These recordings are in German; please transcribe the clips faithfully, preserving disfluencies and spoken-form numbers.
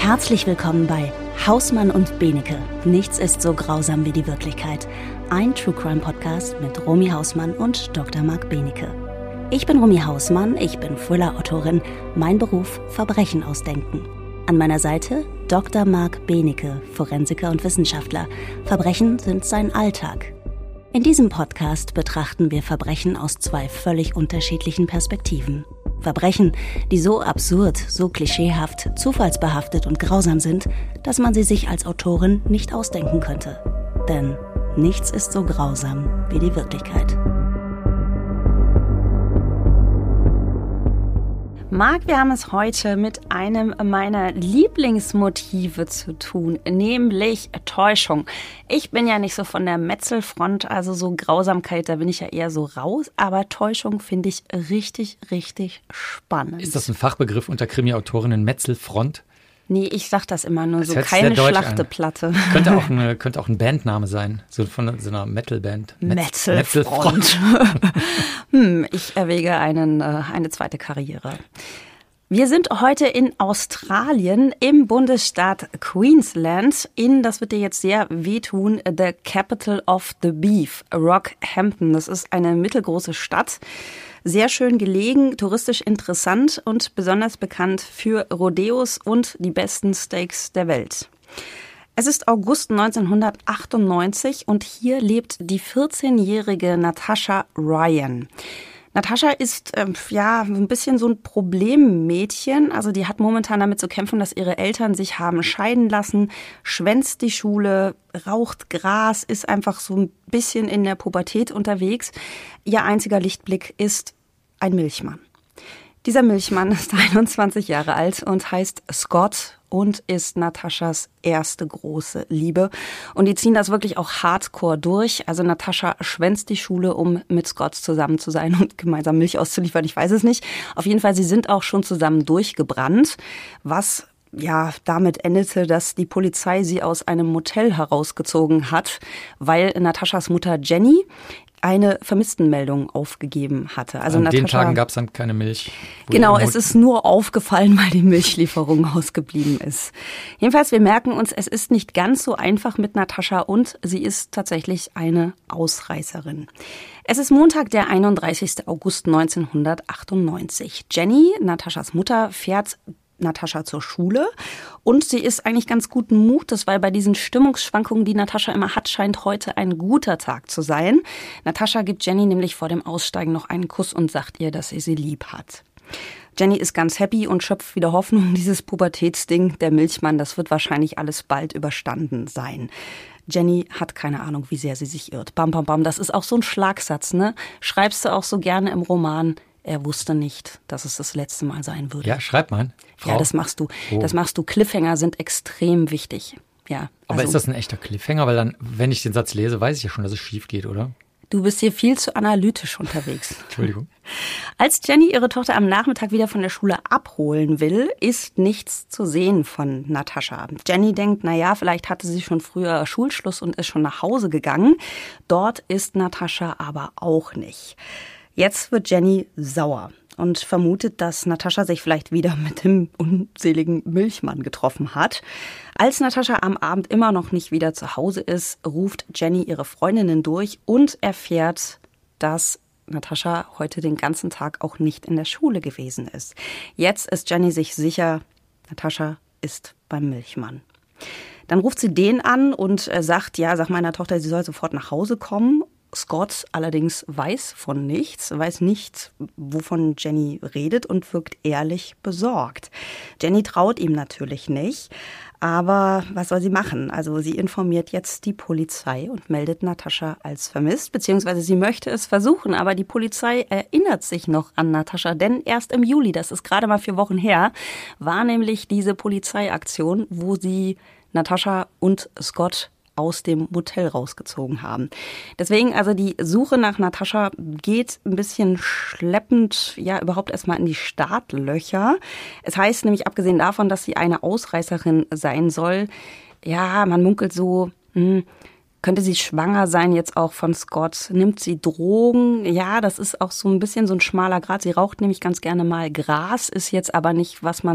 Herzlich willkommen bei Hausmann und Benecke. Nichts ist so grausam wie die Wirklichkeit. Ein True Crime Podcast mit Romy Hausmann und Doktor Marc Benecke. Ich bin Romy Hausmann, ich bin Thriller-Autorin. Mein Beruf: Verbrechen ausdenken. An meiner Seite Doktor Marc Benecke, Forensiker und Wissenschaftler. Verbrechen sind sein Alltag. In diesem Podcast betrachten wir Verbrechen aus zwei völlig unterschiedlichen Perspektiven. Verbrechen, die so absurd, so klischeehaft, zufallsbehaftet und grausam sind, dass man sie sich als Autorin nicht ausdenken könnte. Denn nichts ist so grausam wie die Wirklichkeit. Marc, wir haben es heute mit einem meiner Lieblingsmotive zu tun, nämlich Täuschung. Ich bin ja nicht so von der Metzelfront, also so Grausamkeit, da bin ich ja eher so raus, aber Täuschung finde ich richtig, richtig spannend. Ist das ein Fachbegriff unter Krimi-Autorinnen, Metzelfront? Nee, ich sag das immer nur das so, keine Schlachteplatte. Könnte auch, eine, könnte auch ein Bandname sein, so von so einer Metal-Band. Metz, Metzelfront. hm, ich erwäge einen, äh, eine zweite Karriere. Wir sind heute in Australien im Bundesstaat Queensland in, das wird dir jetzt sehr wehtun, the capital of the beef, Rockhampton. Das ist eine mittelgroße Stadt. Sehr schön gelegen, touristisch interessant und besonders bekannt für Rodeos und die besten Steaks der Welt. Es ist August neunzehnhundertachtundneunzig und hier lebt die vierzehnjährige Natasha Ryan. Natasha ist äh, ja ein bisschen so ein Problemmädchen. Also die hat momentan damit zu kämpfen, dass ihre Eltern sich haben scheiden lassen, schwänzt die Schule, raucht Gras, ist einfach so ein bisschen in der Pubertät unterwegs. Ihr einziger Lichtblick ist ein Milchmann. Dieser Milchmann ist einundzwanzig Jahre alt und heißt Scott und ist Nataschas erste große Liebe. Und die ziehen das wirklich auch hardcore durch. Also Natascha schwänzt die Schule, um mit Scott zusammen zu sein und gemeinsam Milch auszuliefern. Ich weiß es nicht. Auf jeden Fall, sie sind auch schon zusammen durchgebrannt, was ja damit endete, dass die Polizei sie aus einem Motel herausgezogen hat, weil Nataschas Mutter Jenny eine Vermisstenmeldung aufgegeben hatte. Also An Natascha, den Tagen gab es dann keine Milch. Genau, es ist nur aufgefallen, weil die Milchlieferung ausgeblieben ist. Jedenfalls, wir merken uns, es ist nicht ganz so einfach mit Natascha und sie ist tatsächlich eine Ausreißerin. Es ist Montag, der einunddreißigster August neunzehnhundertachtundneunzig. Jenny, Nataschas Mutter, fährt Natascha zur Schule und sie ist eigentlich ganz guten Mutes, weil bei diesen Stimmungsschwankungen, die Natascha immer hat, scheint heute ein guter Tag zu sein. Natascha gibt Jenny nämlich vor dem Aussteigen noch einen Kuss und sagt ihr, dass sie sie lieb hat. Jenny ist ganz happy und schöpft wieder Hoffnung, dieses Pubertätsding, der Milchmann, das wird wahrscheinlich alles bald überstanden sein. Jenny hat keine Ahnung, wie sehr sie sich irrt. Bam, bam, bam, das ist auch so ein Schlagsatz, ne? Schreibst du auch so gerne im Roman. Er wusste nicht, dass es das letzte Mal sein würde. Ja, schreib mal. Frau. Ja, das machst du. Oh. Das machst du. Cliffhanger sind extrem wichtig. Ja. Aber also, ist das ein echter Cliffhanger? Weil dann, wenn ich den Satz lese, weiß ich ja schon, dass es schief geht, oder? Du bist hier viel zu analytisch unterwegs. Entschuldigung. Als Jenny ihre Tochter am Nachmittag wieder von der Schule abholen will, ist nichts zu sehen von Natascha. Jenny denkt, na ja, vielleicht hatte sie schon früher Schulschluss und ist schon nach Hause gegangen. Dort ist Natascha aber auch nicht. Jetzt wird Jenny sauer und vermutet, dass Natascha sich vielleicht wieder mit dem unseligen Milchmann getroffen hat. Als Natascha am Abend immer noch nicht wieder zu Hause ist, ruft Jenny ihre Freundinnen durch und erfährt, dass Natascha heute den ganzen Tag auch nicht in der Schule gewesen ist. Jetzt ist Jenny sich sicher, Natascha ist beim Milchmann. Dann ruft sie den an und sagt, ja, sag meiner Tochter, sie soll sofort nach Hause kommen. Scott allerdings weiß von nichts, weiß nicht, wovon Jenny redet und wirkt ehrlich besorgt. Jenny traut ihm natürlich nicht, aber was soll sie machen? Also sie informiert jetzt die Polizei und meldet Natascha als vermisst, beziehungsweise sie möchte es versuchen, aber die Polizei erinnert sich noch an Natascha, denn erst im Juli, das ist gerade mal vier Wochen her, war nämlich diese Polizeiaktion, wo sie Natascha und Scott aus dem Motel rausgezogen haben. Deswegen, also die Suche nach Natascha geht ein bisschen schleppend, ja, überhaupt erstmal in die Startlöcher. Es heißt nämlich, abgesehen davon, dass sie eine Ausreißerin sein soll, ja, man munkelt so, hm, könnte sie schwanger sein jetzt auch von Scott? Nimmt sie Drogen? Ja, das ist auch so ein bisschen so ein schmaler Grat. Sie raucht nämlich ganz gerne mal Gras, ist jetzt aber nicht, was man so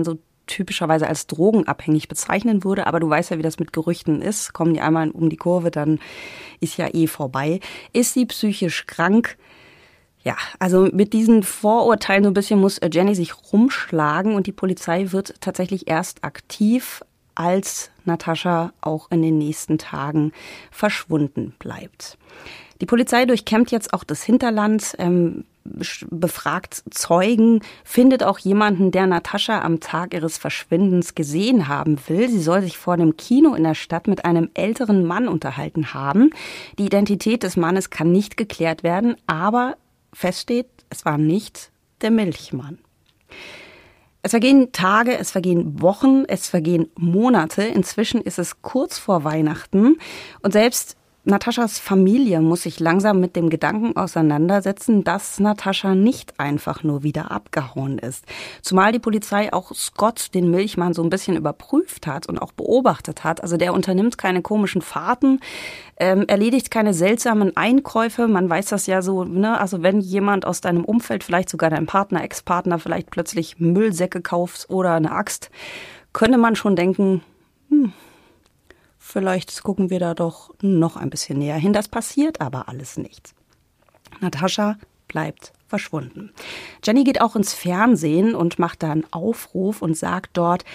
typischerweise als drogenabhängig bezeichnen würde. Aber du weißt ja, wie das mit Gerüchten ist. Kommen die einmal um die Kurve, dann ist ja eh vorbei. Ist sie psychisch krank? Ja, also mit diesen Vorurteilen so ein bisschen muss Jenny sich rumschlagen und die Polizei wird tatsächlich erst aktiv, als Natascha auch in den nächsten Tagen verschwunden bleibt. Die Polizei durchkämmt jetzt auch das Hinterland, ähm, befragt Zeugen, findet auch jemanden, der Natascha am Tag ihres Verschwindens gesehen haben will. Sie soll sich vor dem Kino in der Stadt mit einem älteren Mann unterhalten haben. Die Identität des Mannes kann nicht geklärt werden, aber feststeht, es war nicht der Milchmann. Es vergehen Tage, es vergehen Wochen, es vergehen Monate. Inzwischen ist es kurz vor Weihnachten und selbst Nataschas Familie muss sich langsam mit dem Gedanken auseinandersetzen, dass Natascha nicht einfach nur wieder abgehauen ist. Zumal die Polizei auch Scott, den Milchmann, so ein bisschen überprüft hat und auch beobachtet hat. Also der unternimmt keine komischen Fahrten, ähm, erledigt keine seltsamen Einkäufe. Man weiß das ja so, ne? Also wenn jemand aus deinem Umfeld, vielleicht sogar dein Partner, Ex-Partner, vielleicht plötzlich Müllsäcke kauft oder eine Axt, könnte man schon denken, hm, vielleicht gucken wir da doch noch ein bisschen näher hin. Das passiert aber alles nicht. Natascha bleibt verschwunden. Jenny geht auch ins Fernsehen und macht da einen Aufruf und sagt dort,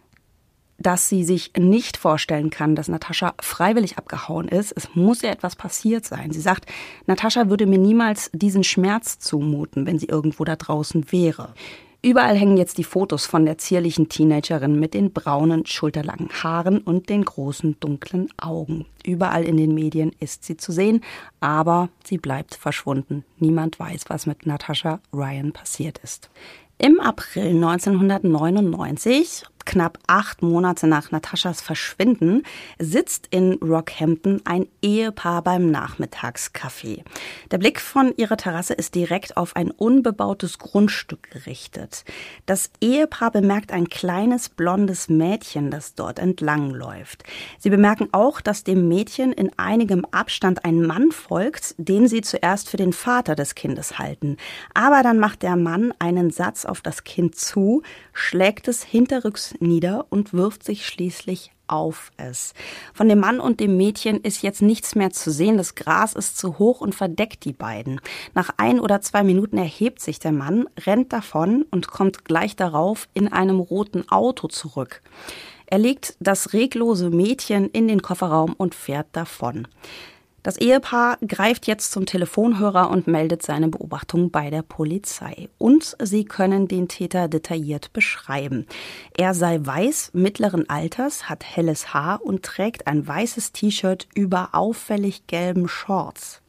dass sie sich nicht vorstellen kann, dass Natascha freiwillig abgehauen ist. Es muss ja etwas passiert sein. Sie sagt, Natascha würde mir niemals diesen Schmerz zumuten, wenn sie irgendwo da draußen wäre. Überall hängen jetzt die Fotos von der zierlichen Teenagerin mit den braunen, schulterlangen Haaren und den großen, dunklen Augen. Überall in den Medien ist sie zu sehen, aber sie bleibt verschwunden. Niemand weiß, was mit Natascha Ryan passiert ist. Im April neunzehnhundertneunundneunzig, knapp acht Monate nach Nataschas Verschwinden, sitzt in Rockhampton ein Ehepaar beim Nachmittagskaffee. Der Blick von ihrer Terrasse ist direkt auf ein unbebautes Grundstück gerichtet. Das Ehepaar bemerkt ein kleines blondes Mädchen, das dort entlangläuft. Sie bemerken auch, dass dem Mädchen in einigem Abstand ein Mann folgt, den sie zuerst für den Vater des Kindes halten. Aber dann macht der Mann einen Satz auf das Kind zu, schlägt es hinterrücks nieder und wirft sich schließlich auf es. Von dem Mann und dem Mädchen ist jetzt nichts mehr zu sehen. Das Gras ist zu hoch und verdeckt die beiden. Nach ein oder zwei Minuten erhebt sich der Mann, rennt davon und kommt gleich darauf in einem roten Auto zurück. Er legt das reglose Mädchen in den Kofferraum und fährt davon. Das Ehepaar greift jetzt zum Telefonhörer und meldet seine Beobachtung bei der Polizei. Und sie können den Täter detailliert beschreiben. Er sei weiß, mittleren Alters, hat helles Haar und trägt ein weißes T-Shirt über auffällig gelben Shorts.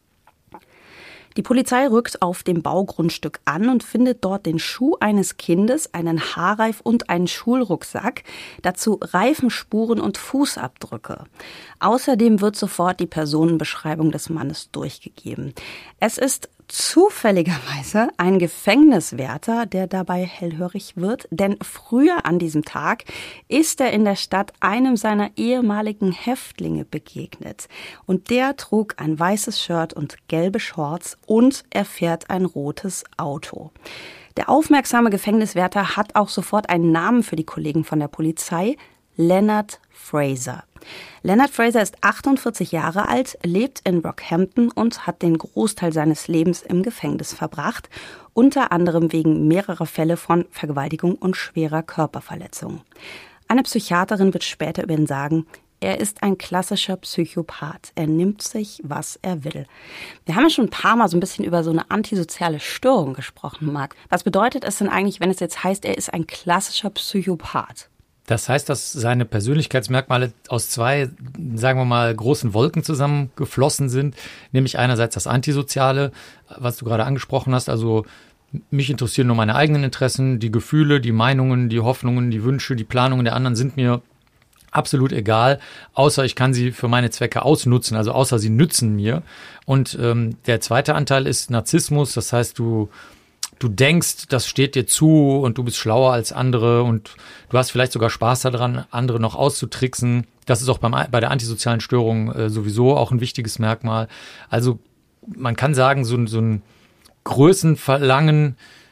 Die Polizei rückt auf dem Baugrundstück an und findet dort den Schuh eines Kindes, einen Haarreif und einen Schulrucksack, dazu Reifenspuren und Fußabdrücke. Außerdem wird sofort die Personenbeschreibung des Mannes durchgegeben. Es ist zufälligerweise ein Gefängniswärter, der dabei hellhörig wird, denn früher an diesem Tag ist er in der Stadt einem seiner ehemaligen Häftlinge begegnet. Und der trug ein weißes Shirt und gelbe Shorts und er fährt ein rotes Auto. Der aufmerksame Gefängniswärter hat auch sofort einen Namen für die Kollegen von der Polizei: Leonard Fraser. Leonard Fraser ist achtundvierzig Jahre alt, lebt in Rockhampton und hat den Großteil seines Lebens im Gefängnis verbracht, unter anderem wegen mehrerer Fälle von Vergewaltigung und schwerer Körperverletzung. Eine Psychiaterin wird später über ihn sagen, er ist ein klassischer Psychopath. Er nimmt sich, was er will. Wir haben ja schon ein paar Mal so ein bisschen über so eine antisoziale Störung gesprochen, Marc. Was bedeutet es denn eigentlich, wenn es jetzt heißt, er ist ein klassischer Psychopath? Das heißt, dass seine Persönlichkeitsmerkmale aus zwei, sagen wir mal, großen Wolken zusammengeflossen sind. Nämlich einerseits das Antisoziale, was du gerade angesprochen hast. Also mich interessieren nur meine eigenen Interessen, die Gefühle, die Meinungen, die Hoffnungen, die Wünsche, die Planungen der anderen sind mir absolut egal, außer ich kann sie für meine Zwecke ausnutzen, also außer sie nützen mir. Und ähm, der zweite Anteil ist Narzissmus, das heißt, du Du denkst, das steht dir zu und du bist schlauer als andere und du hast vielleicht sogar Spaß daran, andere noch auszutricksen. Das ist auch beim, bei der antisozialen Störung äh, sowieso auch ein wichtiges Merkmal. Also man kann sagen, so, so ein Größenverlangen,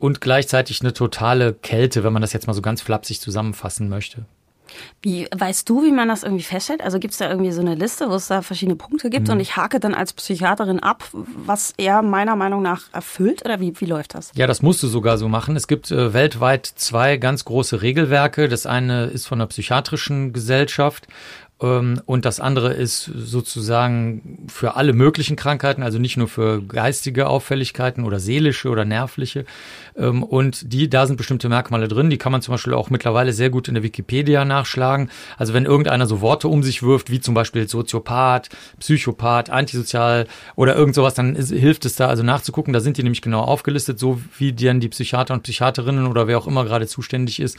und gleichzeitig eine totale Kälte, wenn man das jetzt mal so ganz flapsig zusammenfassen möchte. Wie, weißt du, wie man das irgendwie feststellt? Also gibt es da irgendwie so eine Liste, wo es da verschiedene Punkte gibt mhm. und ich hake dann als Psychiaterin ab, was er meiner Meinung nach erfüllt oder wie, wie läuft das? Ja, das musst du sogar so machen. Es gibt äh, weltweit zwei ganz große Regelwerke. Das eine ist von der Psychiatrischen Gesellschaft und das andere ist sozusagen für alle möglichen Krankheiten, also nicht nur für geistige Auffälligkeiten oder seelische oder nervliche. Und die, da sind bestimmte Merkmale drin, die kann man zum Beispiel auch mittlerweile sehr gut in der Wikipedia nachschlagen. Also wenn irgendeiner so Worte um sich wirft, wie zum Beispiel Soziopath, Psychopath, antisozial oder irgend sowas, dann ist, hilft es da also nachzugucken. Da sind die nämlich genau aufgelistet, so wie dann die Psychiater und Psychiaterinnen oder wer auch immer gerade zuständig ist,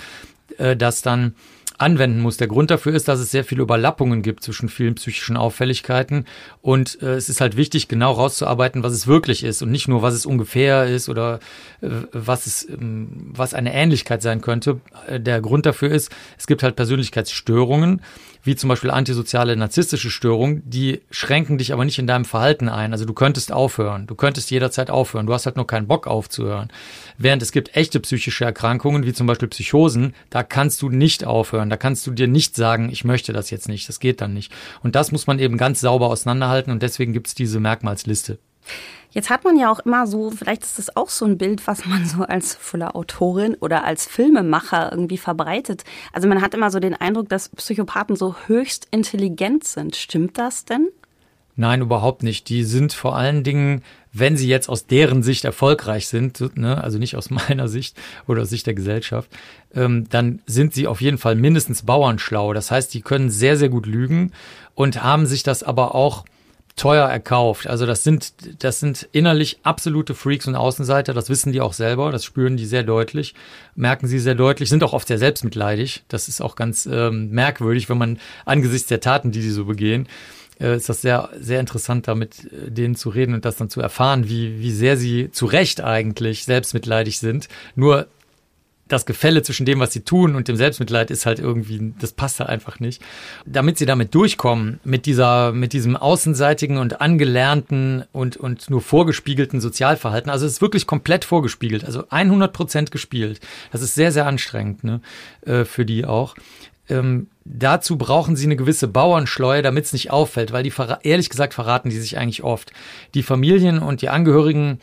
das dann anwenden muss. Der Grund dafür ist, dass es sehr viele Überlappungen gibt zwischen vielen psychischen Auffälligkeiten und äh, es ist halt wichtig, genau rauszuarbeiten, was es wirklich ist und nicht nur, was es ungefähr ist oder äh, was es, ähm, was eine Ähnlichkeit sein könnte. Äh, der Grund dafür ist, es gibt halt Persönlichkeitsstörungen, wie zum Beispiel antisoziale, narzisstische Störungen, die schränken dich aber nicht in deinem Verhalten ein. Also du könntest aufhören, du könntest jederzeit aufhören, du hast halt nur keinen Bock aufzuhören. Während es gibt echte psychische Erkrankungen, wie zum Beispiel Psychosen, da kannst du nicht aufhören, da kannst du dir nicht sagen, ich möchte das jetzt nicht, das geht dann nicht. Und das muss man eben ganz sauber auseinanderhalten und deswegen gibt es diese Merkmalsliste. Jetzt hat man ja auch immer so, vielleicht ist das auch so ein Bild, was man so als Thriller-Autorin oder als Filmemacher irgendwie verbreitet. Also man hat immer so den Eindruck, dass Psychopathen so höchst intelligent sind. Stimmt das denn? Nein, überhaupt nicht. Die sind vor allen Dingen, wenn sie jetzt aus deren Sicht erfolgreich sind, ne, also nicht aus meiner Sicht oder aus Sicht der Gesellschaft, ähm, dann sind sie auf jeden Fall mindestens bauernschlau. Das heißt, die können sehr, sehr gut lügen und haben sich das aber auch teuer erkauft. Also das sind, das sind innerlich absolute Freaks und Außenseiter. Das wissen die auch selber. Das spüren die sehr deutlich, merken sie sehr deutlich, sind auch oft sehr selbstmitleidig. Das ist auch ganz ähm, merkwürdig, wenn man angesichts der Taten, die die so begehen, äh, ist das sehr, sehr interessant, da mit denen zu reden und das dann zu erfahren, wie, wie sehr sie zu Recht eigentlich selbstmitleidig sind. Nur das Gefälle zwischen dem, was sie tun und dem Selbstmitleid ist halt irgendwie, das passt halt einfach nicht. Damit sie damit durchkommen, mit dieser, mit diesem außenseitigen und angelernten und, und nur vorgespiegelten Sozialverhalten, also es ist wirklich komplett vorgespiegelt, also hundert Prozent gespielt. Das ist sehr, sehr anstrengend, ne, äh, für die auch. Ähm, dazu brauchen sie eine gewisse Bauernschleue, damit es nicht auffällt, weil die, ehrlich gesagt, verraten die sich eigentlich oft. Die Familien und die Angehörigen,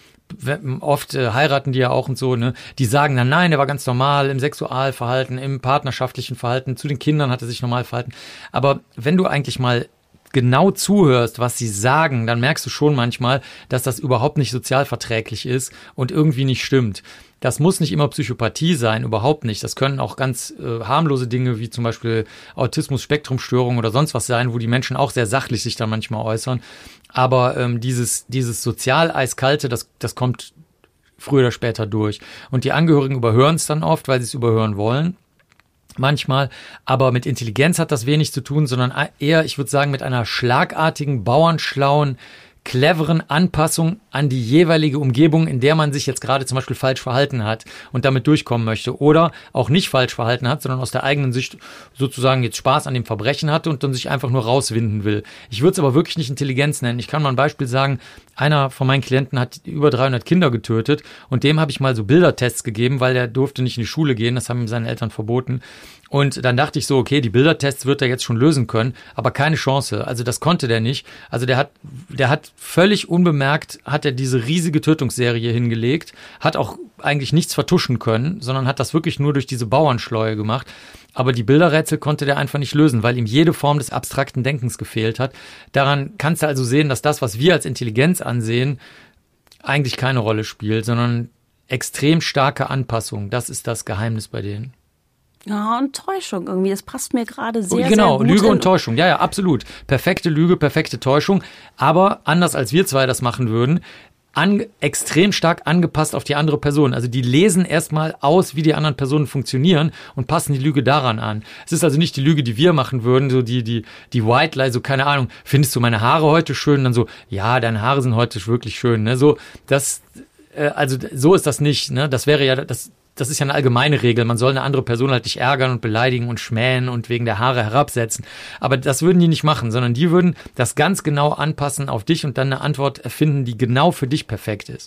oft äh, heiraten die ja auch und so, ne? Die sagen dann, nein, der war ganz normal im Sexualverhalten, im partnerschaftlichen Verhalten, zu den Kindern hat er sich normal verhalten. Aber wenn du eigentlich mal genau zuhörst, was sie sagen, dann merkst du schon manchmal, dass das überhaupt nicht sozialverträglich ist und irgendwie nicht stimmt. Das muss nicht immer Psychopathie sein, überhaupt nicht. Das können auch ganz äh, harmlose Dinge wie zum Beispiel Autismus-Spektrum-Störungen oder sonst was sein, wo die Menschen auch sehr sachlich sich dann manchmal äußern. Aber ähm, dieses dieses sozial-eiskalte, das das kommt früher oder später durch. Und die Angehörigen überhören es dann oft, weil sie es überhören wollen. Manchmal, aber mit Intelligenz hat das wenig zu tun, sondern eher, ich würde sagen, mit einer schlagartigen, bauernschlauen, cleveren Anpassung an die jeweilige Umgebung, in der man sich jetzt gerade zum Beispiel falsch verhalten hat und damit durchkommen möchte oder auch nicht falsch verhalten hat, sondern aus der eigenen Sicht sozusagen jetzt Spaß an dem Verbrechen hatte und dann sich einfach nur rauswinden will. Ich würde es aber wirklich nicht Intelligenz nennen. Ich kann mal ein Beispiel sagen, einer von meinen Klienten hat über dreihundert Kinder getötet und dem habe ich mal so Bildertests gegeben, weil der durfte nicht in die Schule gehen, das haben ihm seine Eltern verboten. Und dann dachte ich so, okay, die Bildertests wird er jetzt schon lösen können, aber keine Chance. Also das konnte der nicht. Also der hat, der hat völlig unbemerkt, hat er diese riesige Tötungsserie hingelegt, hat auch eigentlich nichts vertuschen können, sondern hat das wirklich nur durch diese Bauernschleue gemacht. Aber die Bilderrätsel konnte der einfach nicht lösen, weil ihm jede Form des abstrakten Denkens gefehlt hat. Daran kannst du also sehen, dass das, was wir als Intelligenz ansehen, eigentlich keine Rolle spielt, sondern extrem starke Anpassung. Das ist das Geheimnis bei denen. Ja, und Täuschung irgendwie, das passt mir gerade sehr, genau, sehr gut. Genau, Lüge und Täuschung, ja, ja, absolut. Perfekte Lüge, perfekte Täuschung, aber anders als wir zwei das machen würden, an, extrem stark angepasst auf die andere Person. Also die lesen erstmal aus, wie die anderen Personen funktionieren und passen die Lüge daran an. Es ist also nicht die Lüge, die wir machen würden, so die die die White Lie, so keine Ahnung, findest du meine Haare heute schön? Und dann so, ja, deine Haare sind heute wirklich schön, ne? So, das, äh, also so ist das nicht, ne? Das wäre ja, das Das ist ja eine allgemeine Regel. Man soll eine andere Person halt nicht ärgern und beleidigen und schmähen und wegen der Haare herabsetzen. Aber das würden die nicht machen, sondern die würden das ganz genau anpassen auf dich und dann eine Antwort erfinden, die genau für dich perfekt ist.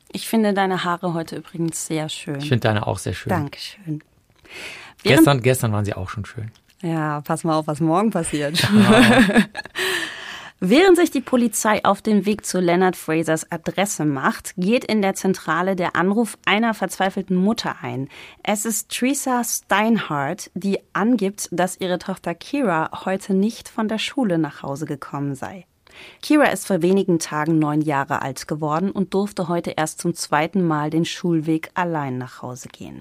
Ich finde deine Haare heute übrigens sehr schön. Ich finde deine auch sehr schön. Dankeschön. Gestern, gestern waren sie auch schon schön. Ja, pass mal auf, was morgen passiert. Oh. Während sich die Polizei auf den Weg zu Leonard Frasers Adresse macht, geht in der Zentrale der Anruf einer verzweifelten Mutter ein. Es ist Teresa Steinhardt, die angibt, dass ihre Tochter Kira heute nicht von der Schule nach Hause gekommen sei. Kira ist vor wenigen Tagen neun Jahre alt geworden und durfte heute erst zum zweiten Mal den Schulweg allein nach Hause gehen.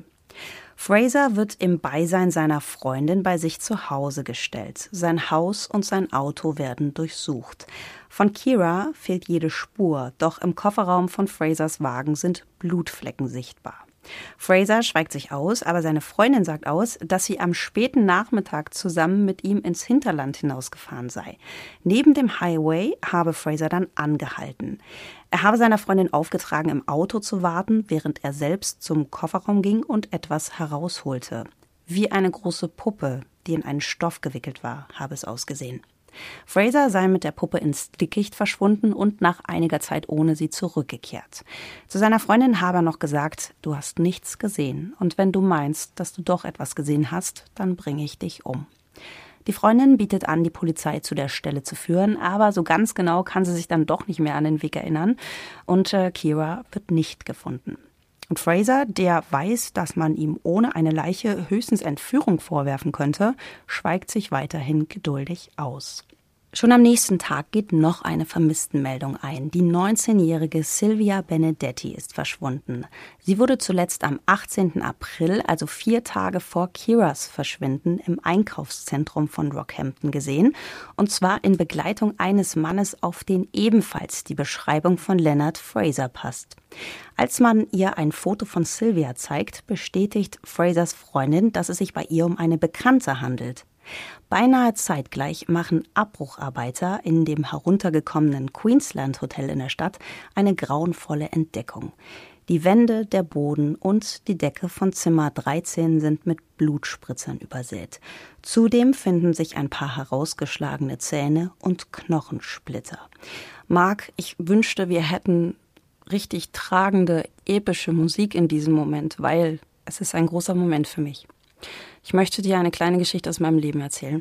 Fraser wird im Beisein seiner Freundin bei sich zu Hause gestellt. Sein Haus und sein Auto werden durchsucht. Von Kira fehlt jede Spur, doch im Kofferraum von Frasers Wagen sind Blutflecken sichtbar. Fraser schweigt sich aus, aber seine Freundin sagt aus, dass sie am späten Nachmittag zusammen mit ihm ins Hinterland hinausgefahren sei. Neben dem Highway habe Fraser dann angehalten. Er habe seiner Freundin aufgetragen, im Auto zu warten, während er selbst zum Kofferraum ging und etwas herausholte. Wie eine große Puppe, die in einen Stoff gewickelt war, habe es ausgesehen. Fraser sei mit der Puppe ins Dickicht verschwunden und nach einiger Zeit ohne sie zurückgekehrt. Zu seiner Freundin habe er noch gesagt, du hast nichts gesehen und wenn du meinst, dass du doch etwas gesehen hast, dann bringe ich dich um. Die Freundin bietet an, die Polizei zu der Stelle zu führen, aber so ganz genau kann sie sich dann doch nicht mehr an den Weg erinnern und äh, Kira wird nicht gefunden. Und Fraser, der weiß, dass man ihm ohne eine Leiche höchstens Entführung vorwerfen könnte, schweigt sich weiterhin geduldig aus. Schon am nächsten Tag geht noch eine Vermisstenmeldung ein. Die neunzehnjährige Sylvia Benedetti ist verschwunden. Sie wurde zuletzt am achtzehnten April, also vier Tage vor Kiras Verschwinden, im Einkaufszentrum von Rockhampton gesehen. Und zwar in Begleitung eines Mannes, auf den ebenfalls die Beschreibung von Leonard Fraser passt. Als man ihr ein Foto von Sylvia zeigt, bestätigt Frasers Freundin, dass es sich bei ihr um eine Bekannte handelt. Beinahe zeitgleich machen Abbrucharbeiter in dem heruntergekommenen Queensland Hotel in der Stadt eine grauenvolle Entdeckung. Die Wände, der Boden und die Decke von Zimmer dreizehn sind mit Blutspritzern übersät. Zudem finden sich ein paar herausgeschlagene Zähne und Knochensplitter. Marc, ich wünschte, wir hätten richtig tragende, epische Musik in diesem Moment, weil es ist ein großer Moment für mich. Ich möchte dir eine kleine Geschichte aus meinem Leben erzählen.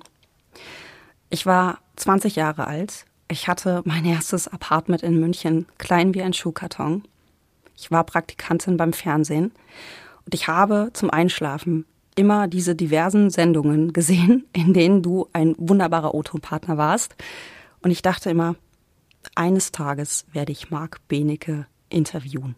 Ich war zwanzig Jahre alt. Ich hatte mein erstes Apartment in München, klein wie ein Schuhkarton. Ich war Praktikantin beim Fernsehen und ich habe zum Einschlafen immer diese diversen Sendungen gesehen, in denen du ein wunderbarer O-Ton-Partner warst. Und ich dachte immer, eines Tages werde ich Marc Benecke interviewen.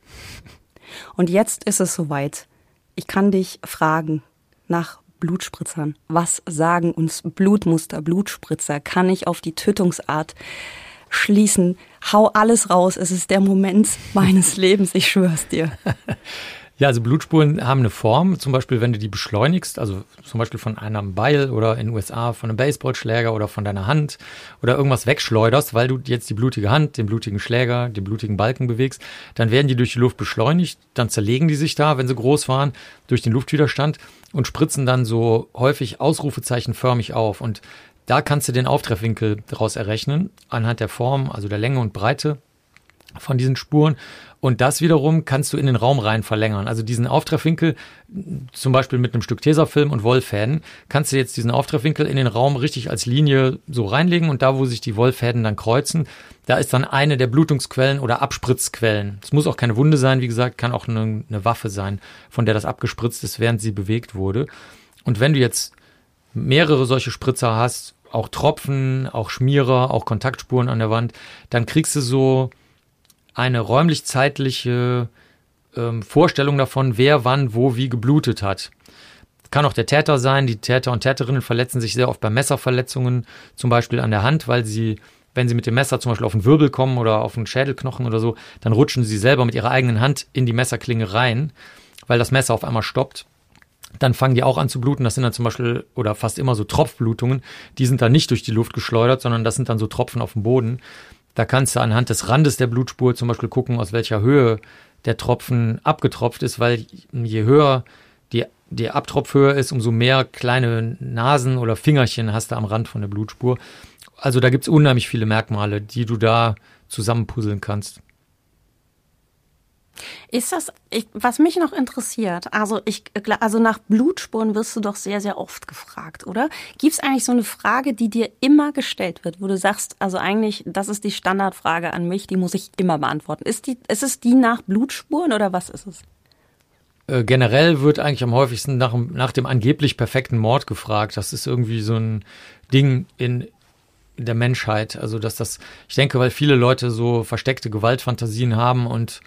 Und jetzt ist es soweit. Ich kann dich fragen nach Blutspritzern. Was sagen uns Blutmuster, Blutspritzer? Kann ich auf die Tötungsart schließen? Hau alles raus. Es ist der Moment meines Lebens. Ich schwör's dir. Ja, also Blutspuren haben eine Form, zum Beispiel, wenn du die beschleunigst, also zum Beispiel von einem Beil oder in den U S A von einem Baseballschläger oder von deiner Hand oder irgendwas wegschleuderst, weil du jetzt die blutige Hand, den blutigen Schläger, den blutigen Balken bewegst, dann werden die durch die Luft beschleunigt, dann zerlegen die sich da, wenn sie groß waren, durch den Luftwiderstand und spritzen dann so häufig ausrufezeichenförmig auf. Und da kannst du den Auftreffwinkel daraus errechnen, anhand der Form, also der Länge und Breite von diesen Spuren. Und das wiederum kannst du in den Raum rein verlängern. Also diesen Auftreffwinkel, zum Beispiel mit einem Stück Tesafilm und Wollfäden, kannst du jetzt diesen Auftreffwinkel in den Raum richtig als Linie so reinlegen und da, wo sich die Wollfäden dann kreuzen, da ist dann eine der Blutungsquellen oder Abspritzquellen. Es muss auch keine Wunde sein, wie gesagt, kann auch eine, eine Waffe sein, von der das abgespritzt ist, während sie bewegt wurde. Und wenn du jetzt mehrere solche Spritzer hast, auch Tropfen, auch Schmierer, auch Kontaktspuren an der Wand, dann kriegst du so eine räumlich-zeitliche ähm, Vorstellung davon, wer wann wo wie geblutet hat. Kann auch der Täter sein. Die Täter und Täterinnen verletzen sich sehr oft bei Messerverletzungen, zum Beispiel an der Hand, weil sie, wenn sie mit dem Messer zum Beispiel auf den Wirbel kommen oder auf den Schädelknochen oder so, dann rutschen sie selber mit ihrer eigenen Hand in die Messerklinge rein, weil das Messer auf einmal stoppt. Dann fangen die auch an zu bluten. Das sind dann zum Beispiel oder fast immer so Tropfblutungen. Die sind dann nicht durch die Luft geschleudert, sondern das sind dann so Tropfen auf dem Boden. Da kannst du anhand des Randes der Blutspur zum Beispiel gucken, aus welcher Höhe der Tropfen abgetropft ist, weil je höher die, die Abtropfhöhe ist, umso mehr kleine Nasen oder Fingerchen hast du am Rand von der Blutspur. Also da gibt's unheimlich viele Merkmale, die du da zusammenpuzzeln kannst. Ist das, ich, was mich noch interessiert, also ich, also nach Blutspuren wirst du doch sehr, sehr oft gefragt, oder? Gibt es eigentlich so eine Frage, die dir immer gestellt wird, wo du sagst, also eigentlich, das ist die Standardfrage an mich, die muss ich immer beantworten. Ist die, ist es die nach Blutspuren oder was ist es? Äh, generell wird eigentlich am häufigsten nach, nach dem angeblich perfekten Mord gefragt. Das ist irgendwie so ein Ding in der Menschheit. Also dass das, ich denke, weil viele Leute so versteckte Gewaltfantasien haben und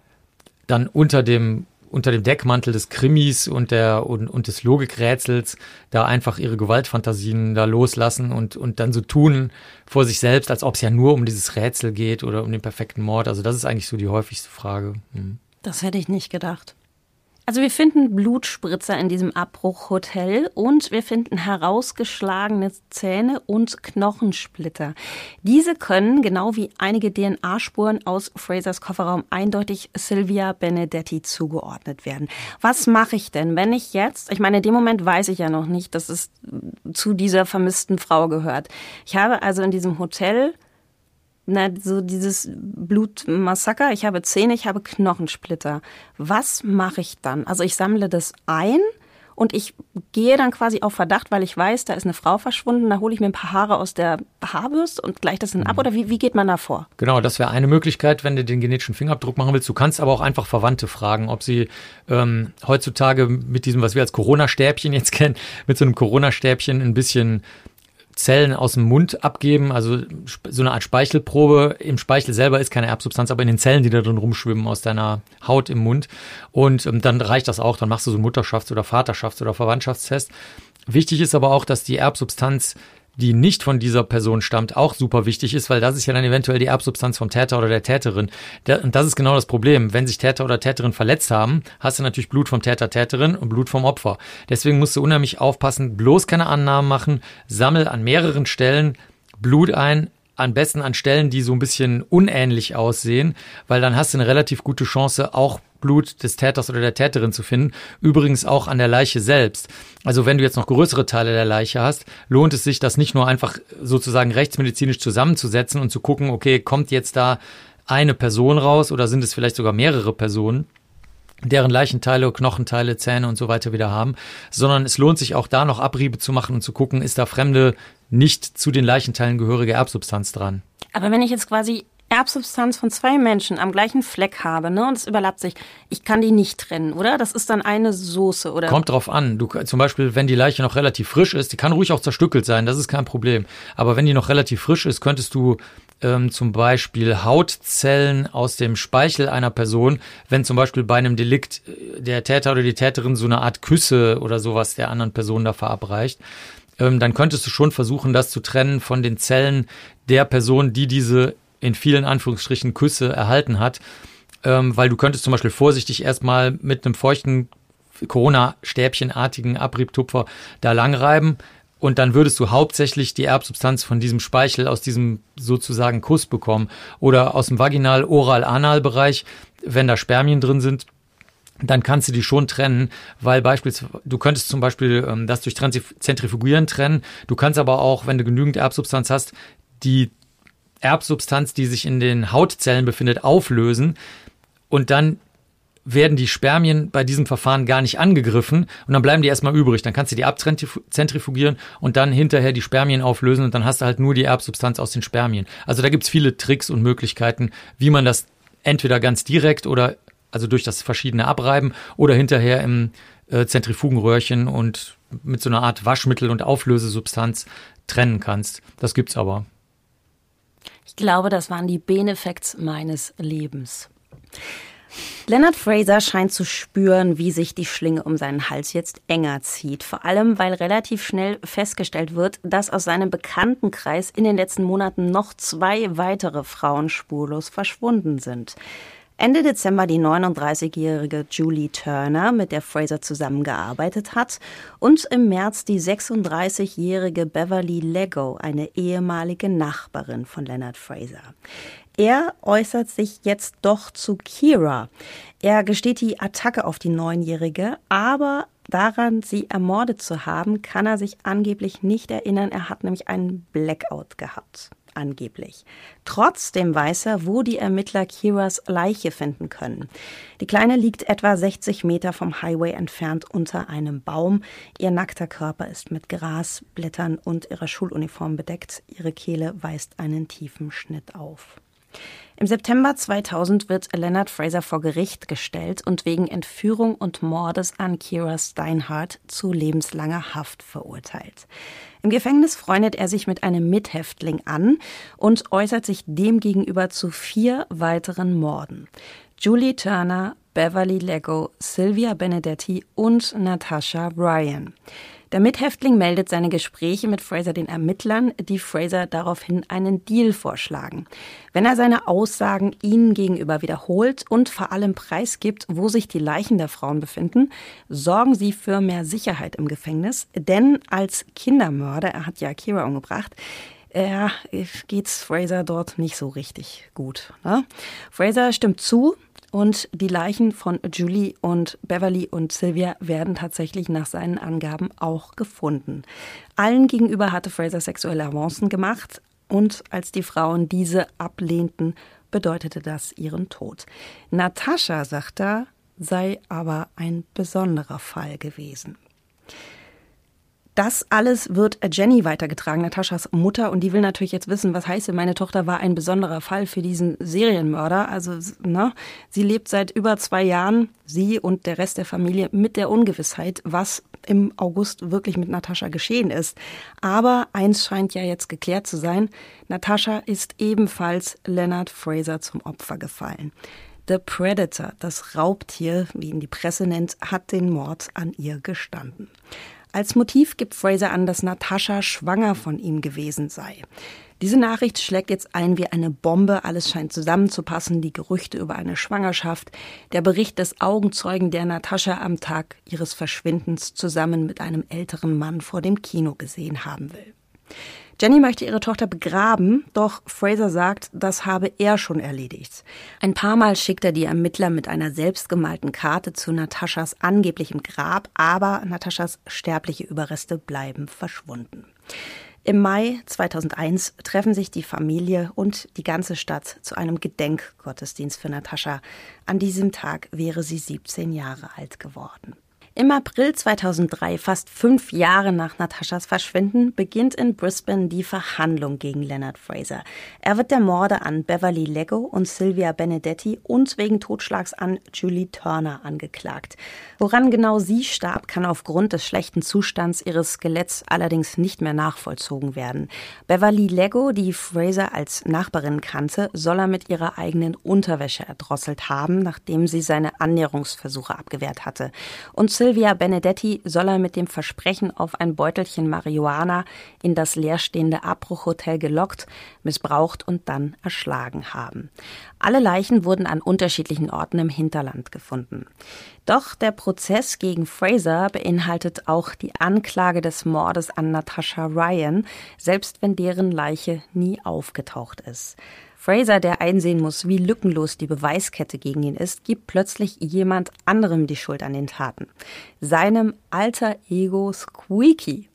dann unter dem unter dem Deckmantel des Krimis und der und, und des Logikrätsels da einfach ihre Gewaltfantasien da loslassen und und dann so tun vor sich selbst, als ob es ja nur um dieses Rätsel geht oder um den perfekten Mord. Also das ist eigentlich so die häufigste Frage. Hm. Das hätte ich nicht gedacht. Also wir finden Blutspritzer in diesem Abbruchhotel und wir finden herausgeschlagene Zähne und Knochensplitter. Diese können, genau wie einige D N A-Spuren aus Frasers Kofferraum, eindeutig Sylvia Benedetti zugeordnet werden. Was mache ich denn, wenn ich jetzt, ich meine, in dem Moment weiß ich ja noch nicht, dass es zu dieser vermissten Frau gehört. Ich habe also in diesem Hotel Na, so dieses Blutmassaker, ich habe Zähne, ich habe Knochensplitter. Was mache ich dann? Also ich sammle das ein und ich gehe dann quasi auf Verdacht, weil ich weiß, da ist eine Frau verschwunden, da hole ich mir ein paar Haare aus der Haarbürste und gleiche das dann ab, oder wie, wie geht man da vor? Genau, das wäre eine Möglichkeit, wenn du den genetischen Fingerabdruck machen willst. Du kannst aber auch einfach Verwandte fragen, ob sie ähm, heutzutage mit diesem, was wir als Corona-Stäbchen jetzt kennen, mit so einem Corona-Stäbchen ein bisschen Zellen aus dem Mund abgeben, also so eine Art Speichelprobe. Im Speichel selber ist keine Erbsubstanz, aber in den Zellen, die da drin rumschwimmen aus deiner Haut im Mund. Und ähm, dann reicht das auch, dann machst du so einen Mutterschafts- oder Vaterschafts- oder Verwandtschaftstest. Wichtig ist aber auch, dass die Erbsubstanz, die nicht von dieser Person stammt, auch super wichtig ist, weil das ist ja dann eventuell die Erbsubstanz vom Täter oder der Täterin. Und das ist genau das Problem. Wenn sich Täter oder Täterin verletzt haben, hast du natürlich Blut vom Täter, Täterin und Blut vom Opfer. Deswegen musst du unheimlich aufpassen, bloß keine Annahmen machen, sammel an mehreren Stellen Blut ein, am besten an Stellen, die so ein bisschen unähnlich aussehen, weil dann hast du eine relativ gute Chance, auch Blut des Täters oder der Täterin zu finden. Übrigens auch an der Leiche selbst. Also wenn du jetzt noch größere Teile der Leiche hast, lohnt es sich, das nicht nur einfach sozusagen rechtsmedizinisch zusammenzusetzen und zu gucken, okay, kommt jetzt da eine Person raus oder sind es vielleicht sogar mehrere Personen, deren Leichenteile, Knochenteile, Zähne und so weiter wieder haben, sondern es lohnt sich auch da noch Abriebe zu machen und zu gucken, ist da fremde, nicht zu den Leichenteilen gehörige Erbsubstanz dran. Aber wenn ich jetzt quasi Erbsubstanz von zwei Menschen am gleichen Fleck habe, ne, und es überlappt sich, ich kann die nicht trennen, oder? Das ist dann eine Soße, oder? Kommt drauf an. Du, zum Beispiel, wenn die Leiche noch relativ frisch ist, die kann ruhig auch zerstückelt sein, das ist kein Problem. Aber wenn die noch relativ frisch ist, könntest du ähm, zum Beispiel Hautzellen aus dem Speichel einer Person, wenn zum Beispiel bei einem Delikt der Täter oder die Täterin so eine Art Küsse oder sowas der anderen Person da verabreicht, ähm, dann könntest du schon versuchen, das zu trennen von den Zellen der Person, die diese in vielen Anführungsstrichen Küsse erhalten hat, ähm, weil du könntest zum Beispiel vorsichtig erstmal mit einem feuchten Corona-Stäbchenartigen Abriebtupfer da langreiben und dann würdest du hauptsächlich die Erbsubstanz von diesem Speichel aus diesem sozusagen Kuss bekommen oder aus dem Vaginal-Oral-Anal-Bereich, wenn da Spermien drin sind, dann kannst du die schon trennen, weil beispielsweise, du könntest zum Beispiel ähm, das durch Zentrifugieren trennen, du kannst aber auch, wenn du genügend Erbsubstanz hast, die Erbsubstanz, die sich in den Hautzellen befindet, auflösen und dann werden die Spermien bei diesem Verfahren gar nicht angegriffen und dann bleiben die erstmal übrig. Dann kannst du die abzentrifugieren und dann hinterher die Spermien auflösen und dann hast du halt nur die Erbsubstanz aus den Spermien. Also da gibt's viele Tricks und Möglichkeiten, wie man das entweder ganz direkt oder also durch das verschiedene Abreiben oder hinterher im äh, Zentrifugenröhrchen und mit so einer Art Waschmittel und Auflösesubstanz trennen kannst. Das gibt's aber. Ich glaube, das waren die Benefacts meines Lebens. Leonard Fraser scheint zu spüren, wie sich die Schlinge um seinen Hals jetzt enger zieht. Vor allem, weil relativ schnell festgestellt wird, dass aus seinem Bekanntenkreis in den letzten Monaten noch zwei weitere Frauen spurlos verschwunden sind. Ende Dezember die neununddreißigjährige Julie Turner, mit der Fraser zusammengearbeitet hat, und im März die sechsunddreißigjährige Beverly Lego, eine ehemalige Nachbarin von Leonard Fraser. Er äußert sich jetzt doch zu Kira. Er gesteht die Attacke auf die Neunjährige, aber daran, sie ermordet zu haben, kann er sich angeblich nicht erinnern. Er hat nämlich einen Blackout gehabt. angeblich. Trotzdem weiß er, wo die Ermittler Kiras Leiche finden können. Die Kleine liegt etwa sechzig Meter vom Highway entfernt unter einem Baum. Ihr nackter Körper ist mit Gras, Blättern und ihrer Schuluniform bedeckt. Ihre Kehle weist einen tiefen Schnitt auf. Im September zweitausend wird Leonard Fraser vor Gericht gestellt und wegen Entführung und Mordes an Kira Steinhardt zu lebenslanger Haft verurteilt. Im Gefängnis freundet er sich mit einem Mithäftling an und äußert sich demgegenüber zu vier weiteren Morden. Julie Turner, Beverly Lego, Sylvia Benedetti und Natasha Ryan. Der Mithäftling meldet seine Gespräche mit Fraser den Ermittlern, die Fraser daraufhin einen Deal vorschlagen. Wenn er seine Aussagen ihnen gegenüber wiederholt und vor allem preisgibt, wo sich die Leichen der Frauen befinden, sorgen sie für mehr Sicherheit im Gefängnis. Denn als Kindermörder, er hat ja Kira umgebracht, ja, geht's Fraser dort nicht so richtig gut, ne? Fraser stimmt zu. Und die Leichen von Julie und Beverly und Sylvia werden tatsächlich nach seinen Angaben auch gefunden. Allen gegenüber hatte Fraser sexuelle Avancen gemacht und als die Frauen diese ablehnten, bedeutete das ihren Tod. Natascha, sagt er, sei aber ein besonderer Fall gewesen. Das alles wird Jenny weitergetragen, Nataschas Mutter, und die will natürlich jetzt wissen, was heißt denn, meine Tochter war ein besonderer Fall für diesen Serienmörder. Also, ne, sie lebt seit über zwei Jahren, sie und der Rest der Familie, mit der Ungewissheit, was im August wirklich mit Natascha geschehen ist. Aber eins scheint ja jetzt geklärt zu sein, Natascha ist ebenfalls Leonard Fraser zum Opfer gefallen. The Predator, das Raubtier, wie ihn die Presse nennt, hat den Mord an ihr gestanden. Als Motiv gibt Fraser an, dass Natascha schwanger von ihm gewesen sei. Diese Nachricht schlägt jetzt ein wie eine Bombe. Alles scheint zusammenzupassen. Die Gerüchte über eine Schwangerschaft, der Bericht des Augenzeugen, der Natascha am Tag ihres Verschwindens zusammen mit einem älteren Mann vor dem Kino gesehen haben will. Jenny möchte ihre Tochter begraben, doch Fraser sagt, das habe er schon erledigt. Ein paar Mal schickt er die Ermittler mit einer selbstgemalten Karte zu Nataschas angeblichem Grab, aber Nataschas sterbliche Überreste bleiben verschwunden. Im Mai zweitausendeins treffen sich die Familie und die ganze Stadt zu einem Gedenkgottesdienst für Natascha. An diesem Tag wäre sie siebzehn Jahre alt geworden. Im April zweitausenddrei, fast fünf Jahre nach Nataschas Verschwinden, beginnt in Brisbane die Verhandlung gegen Leonard Fraser. Er wird der Morde an Beverly Lego und Sylvia Benedetti und wegen Totschlags an Julie Turner angeklagt. Woran genau sie starb, kann aufgrund des schlechten Zustands ihres Skeletts allerdings nicht mehr nachvollzogen werden. Beverly Lego, die Fraser als Nachbarin kannte, soll er mit ihrer eigenen Unterwäsche erdrosselt haben, nachdem sie seine Annäherungsversuche abgewehrt hatte. Und Sylvia Benedetti soll er mit dem Versprechen auf ein Beutelchen Marihuana in das leerstehende Abbruchhotel gelockt, missbraucht und dann erschlagen haben. Alle Leichen wurden an unterschiedlichen Orten im Hinterland gefunden. Doch der Prozess gegen Fraser beinhaltet auch die Anklage des Mordes an Natasha Ryan, selbst wenn deren Leiche nie aufgetaucht ist. Fraser, der einsehen muss, wie lückenlos die Beweiskette gegen ihn ist, gibt plötzlich jemand anderem die Schuld an den Taten. Seinem alter Ego Squeaky.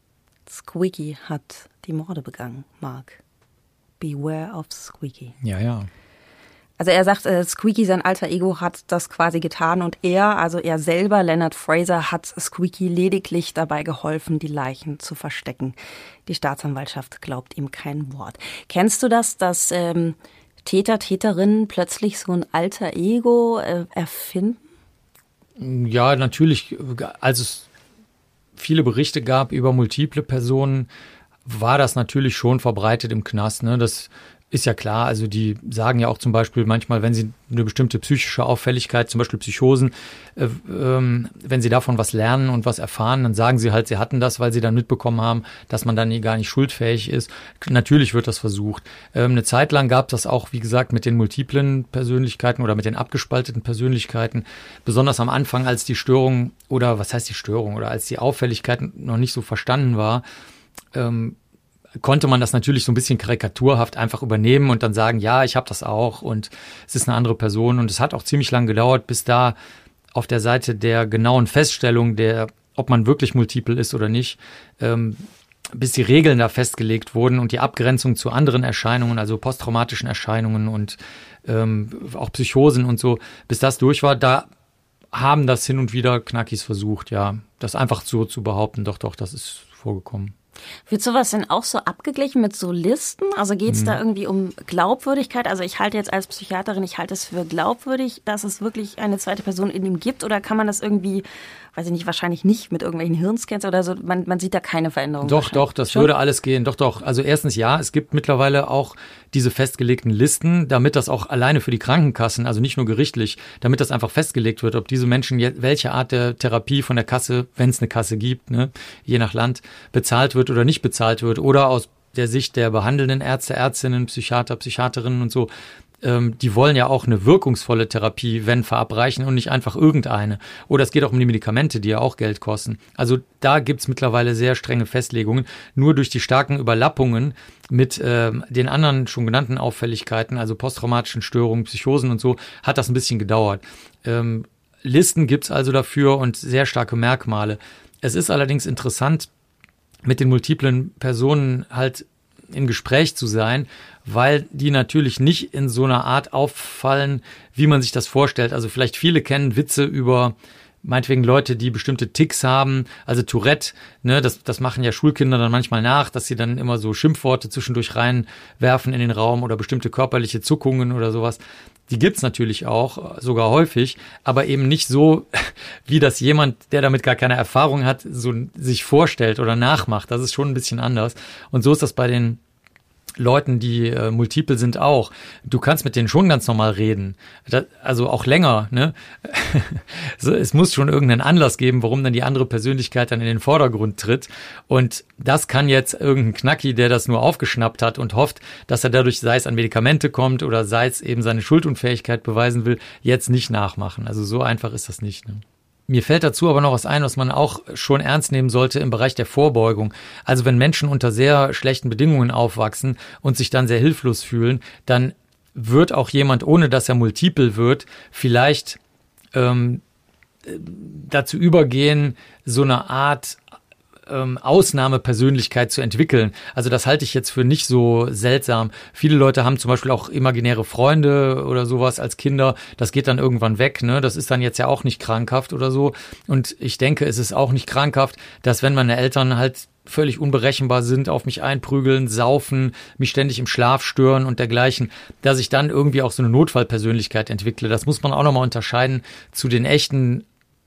Squeaky hat die Morde begangen, Mark. Beware of Squeaky. Ja, ja. Also er sagt, äh, Squeaky, sein alter Ego, hat das quasi getan und er, also er selber, Leonard Fraser, hat Squeaky lediglich dabei geholfen, die Leichen zu verstecken. Die Staatsanwaltschaft glaubt ihm kein Wort. Kennst du das, dass ähm, Täter, Täterinnen plötzlich so ein alter Ego äh, erfinden? Ja, natürlich, als es viele Berichte gab über multiple Personen, war das natürlich schon verbreitet im Knast, ne? Das ist ja klar, also die sagen ja auch zum Beispiel manchmal, wenn sie eine bestimmte psychische Auffälligkeit, zum Beispiel Psychosen, äh, ähm, wenn sie davon was lernen und was erfahren, dann sagen sie halt, sie hatten das, weil sie dann mitbekommen haben, dass man dann gar nicht schuldfähig ist. Natürlich wird das versucht. Ähm, eine Zeit lang gab es das auch, wie gesagt, mit den multiplen Persönlichkeiten oder mit den abgespalteten Persönlichkeiten. Besonders am Anfang, als die Störung oder was heißt die Störung oder als die Auffälligkeit noch nicht so verstanden war, ähm, konnte man das natürlich so ein bisschen karikaturhaft einfach übernehmen und dann sagen, ja, ich habe das auch und es ist eine andere Person. Und es hat auch ziemlich lang gedauert, bis da auf der Seite der genauen Feststellung, der, ob man wirklich multiple ist oder nicht, ähm, bis die Regeln da festgelegt wurden und die Abgrenzung zu anderen Erscheinungen, also posttraumatischen Erscheinungen und ähm, auch Psychosen und so, bis das durch war, da haben das hin und wieder Knackis versucht, ja, das einfach so zu behaupten, doch, doch, das ist vorgekommen. Wird sowas denn auch so abgeglichen mit so Listen? Also geht es hm. da irgendwie um Glaubwürdigkeit? Also ich halte jetzt als Psychiaterin, ich halte es für glaubwürdig, dass es wirklich eine zweite Person in ihm gibt, oder kann man das irgendwie, weiß ich nicht, wahrscheinlich nicht mit irgendwelchen Hirnscans oder so, man, man sieht da keine Veränderung. Doch, doch, das Schon? würde alles gehen, doch, doch. Also erstens ja, es gibt mittlerweile auch diese festgelegten Listen, damit das auch alleine für die Krankenkassen, also nicht nur gerichtlich, damit das einfach festgelegt wird, ob diese Menschen, welche Art der Therapie von der Kasse, wenn es eine Kasse gibt, ne, je nach Land, bezahlt wird oder nicht bezahlt wird, oder aus der Sicht der behandelnden Ärzte, Ärztinnen, Psychiater, Psychiaterinnen und so. Die wollen ja auch eine wirkungsvolle Therapie, wenn verabreichen, und nicht einfach irgendeine. Oder es geht auch um die Medikamente, die ja auch Geld kosten. Also da gibt's mittlerweile sehr strenge Festlegungen. Nur durch die starken Überlappungen mit äh, den anderen schon genannten Auffälligkeiten, also posttraumatischen Störungen, Psychosen und so, hat das ein bisschen gedauert. Ähm, Listen gibt's also dafür und sehr starke Merkmale. Es ist allerdings interessant, mit den multiplen Personen halt im Gespräch zu sein, weil die natürlich nicht in so einer Art auffallen, wie man sich das vorstellt. Also vielleicht viele kennen Witze über meinetwegen Leute, die bestimmte Tics haben, also Tourette, ne, das, das machen ja Schulkinder dann manchmal nach, dass sie dann immer so Schimpfworte zwischendurch reinwerfen in den Raum oder bestimmte körperliche Zuckungen oder sowas. Die gibt's natürlich auch, sogar häufig, aber eben nicht so, wie das jemand, der damit gar keine Erfahrung hat, so sich vorstellt oder nachmacht. Das ist schon ein bisschen anders. Und so ist das bei den Leuten, die äh, multiple sind, auch. Du kannst mit denen schon ganz normal reden. Das, also auch länger, ne? So, es muss schon irgendeinen Anlass geben, warum dann die andere Persönlichkeit dann in den Vordergrund tritt. Und das kann jetzt irgendein Knacki, der das nur aufgeschnappt hat und hofft, dass er dadurch, sei es an Medikamente kommt oder sei es eben seine Schuldunfähigkeit beweisen will, jetzt nicht nachmachen. Also so einfach ist das nicht, ne? Mir fällt dazu aber noch was ein, was man auch schon ernst nehmen sollte im Bereich der Vorbeugung. Also wenn Menschen unter sehr schlechten Bedingungen aufwachsen und sich dann sehr hilflos fühlen, dann wird auch jemand, ohne dass er multiple wird, vielleicht ähm, dazu übergehen, so eine Art ähm, Ausnahmepersönlichkeit zu entwickeln. Also das halte ich jetzt für nicht so seltsam. Viele Leute haben zum Beispiel auch imaginäre Freunde oder sowas als Kinder. Das geht dann irgendwann weg, ne? Das ist dann jetzt ja auch nicht krankhaft oder so. Und ich denke, es ist auch nicht krankhaft, dass wenn meine Eltern halt völlig unberechenbar sind, auf mich einprügeln, saufen, mich ständig im Schlaf stören und dergleichen, dass ich dann irgendwie auch so eine Notfallpersönlichkeit entwickle. Das muss man auch nochmal unterscheiden zu den echten,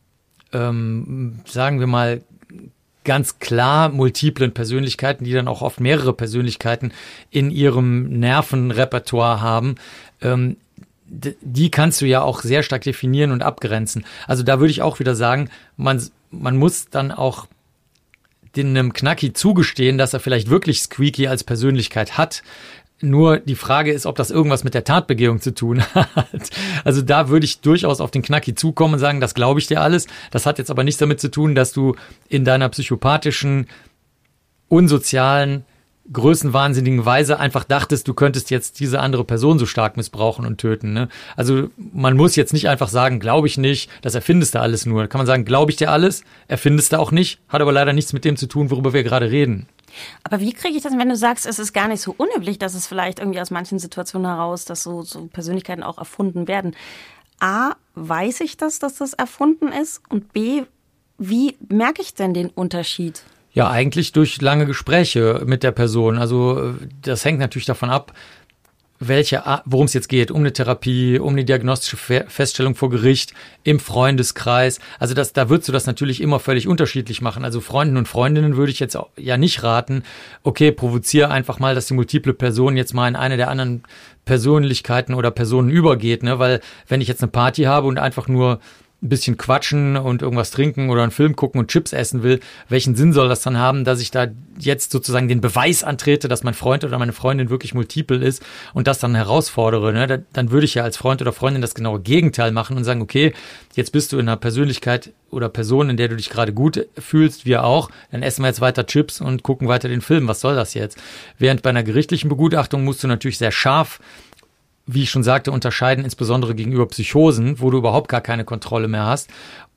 ähm, sagen wir mal, ganz klar multiplen Persönlichkeiten, die dann auch oft mehrere Persönlichkeiten in ihrem Nervenrepertoire haben. Ähm, d- die kannst du ja auch sehr stark definieren und abgrenzen. Also da würde ich auch wieder sagen, man, man muss dann auch dem Knacki zugestehen, dass er vielleicht wirklich Squeaky als Persönlichkeit hat. Nur die Frage ist, ob das irgendwas mit der Tatbegehung zu tun hat. Also da würde ich durchaus auf den Knacki zukommen und sagen, das glaube ich dir alles. Das hat jetzt aber nichts damit zu tun, dass du in deiner psychopathischen, unsozialen, größenwahnsinnigen Weise einfach dachtest, du könntest jetzt diese andere Person so stark missbrauchen und töten, ne? Also man muss jetzt nicht einfach sagen, glaube ich nicht, das erfindest du alles nur. Da kann man sagen, glaube ich dir alles, erfindest du auch nicht, hat aber leider nichts mit dem zu tun, worüber wir gerade reden. Aber wie kriege ich das, wenn du sagst, es ist gar nicht so unüblich, dass es vielleicht irgendwie aus manchen Situationen heraus, dass so, so Persönlichkeiten auch erfunden werden? A, weiß ich das, dass das erfunden ist? Und B, wie merke ich denn den Unterschied? Ja, eigentlich durch lange Gespräche mit der Person. Also das hängt natürlich davon ab, welche, worum es jetzt geht, um eine Therapie, um eine diagnostische Feststellung vor Gericht, im Freundeskreis. Also das, da würdest du das natürlich immer völlig unterschiedlich machen. Also Freunden und Freundinnen würde ich jetzt auch, ja nicht raten, okay, provoziere einfach mal, dass die multiple Person jetzt mal in eine der anderen Persönlichkeiten oder Personen übergeht, ne? Weil wenn ich jetzt eine Party habe und einfach nur ein bisschen quatschen und irgendwas trinken oder einen Film gucken und Chips essen will, welchen Sinn soll das dann haben, dass ich da jetzt sozusagen den Beweis antrete, dass mein Freund oder meine Freundin wirklich multiple ist und das dann herausfordere, ne? Da, dann würde ich ja als Freund oder Freundin das genaue Gegenteil machen und sagen, okay, jetzt bist du in einer Persönlichkeit oder Person, in der du dich gerade gut fühlst, wir auch, dann essen wir jetzt weiter Chips und gucken weiter den Film, was soll das jetzt? Während bei einer gerichtlichen Begutachtung musst du natürlich sehr scharf, wie ich schon sagte, unterscheiden, insbesondere gegenüber Psychosen, wo du überhaupt gar keine Kontrolle mehr hast.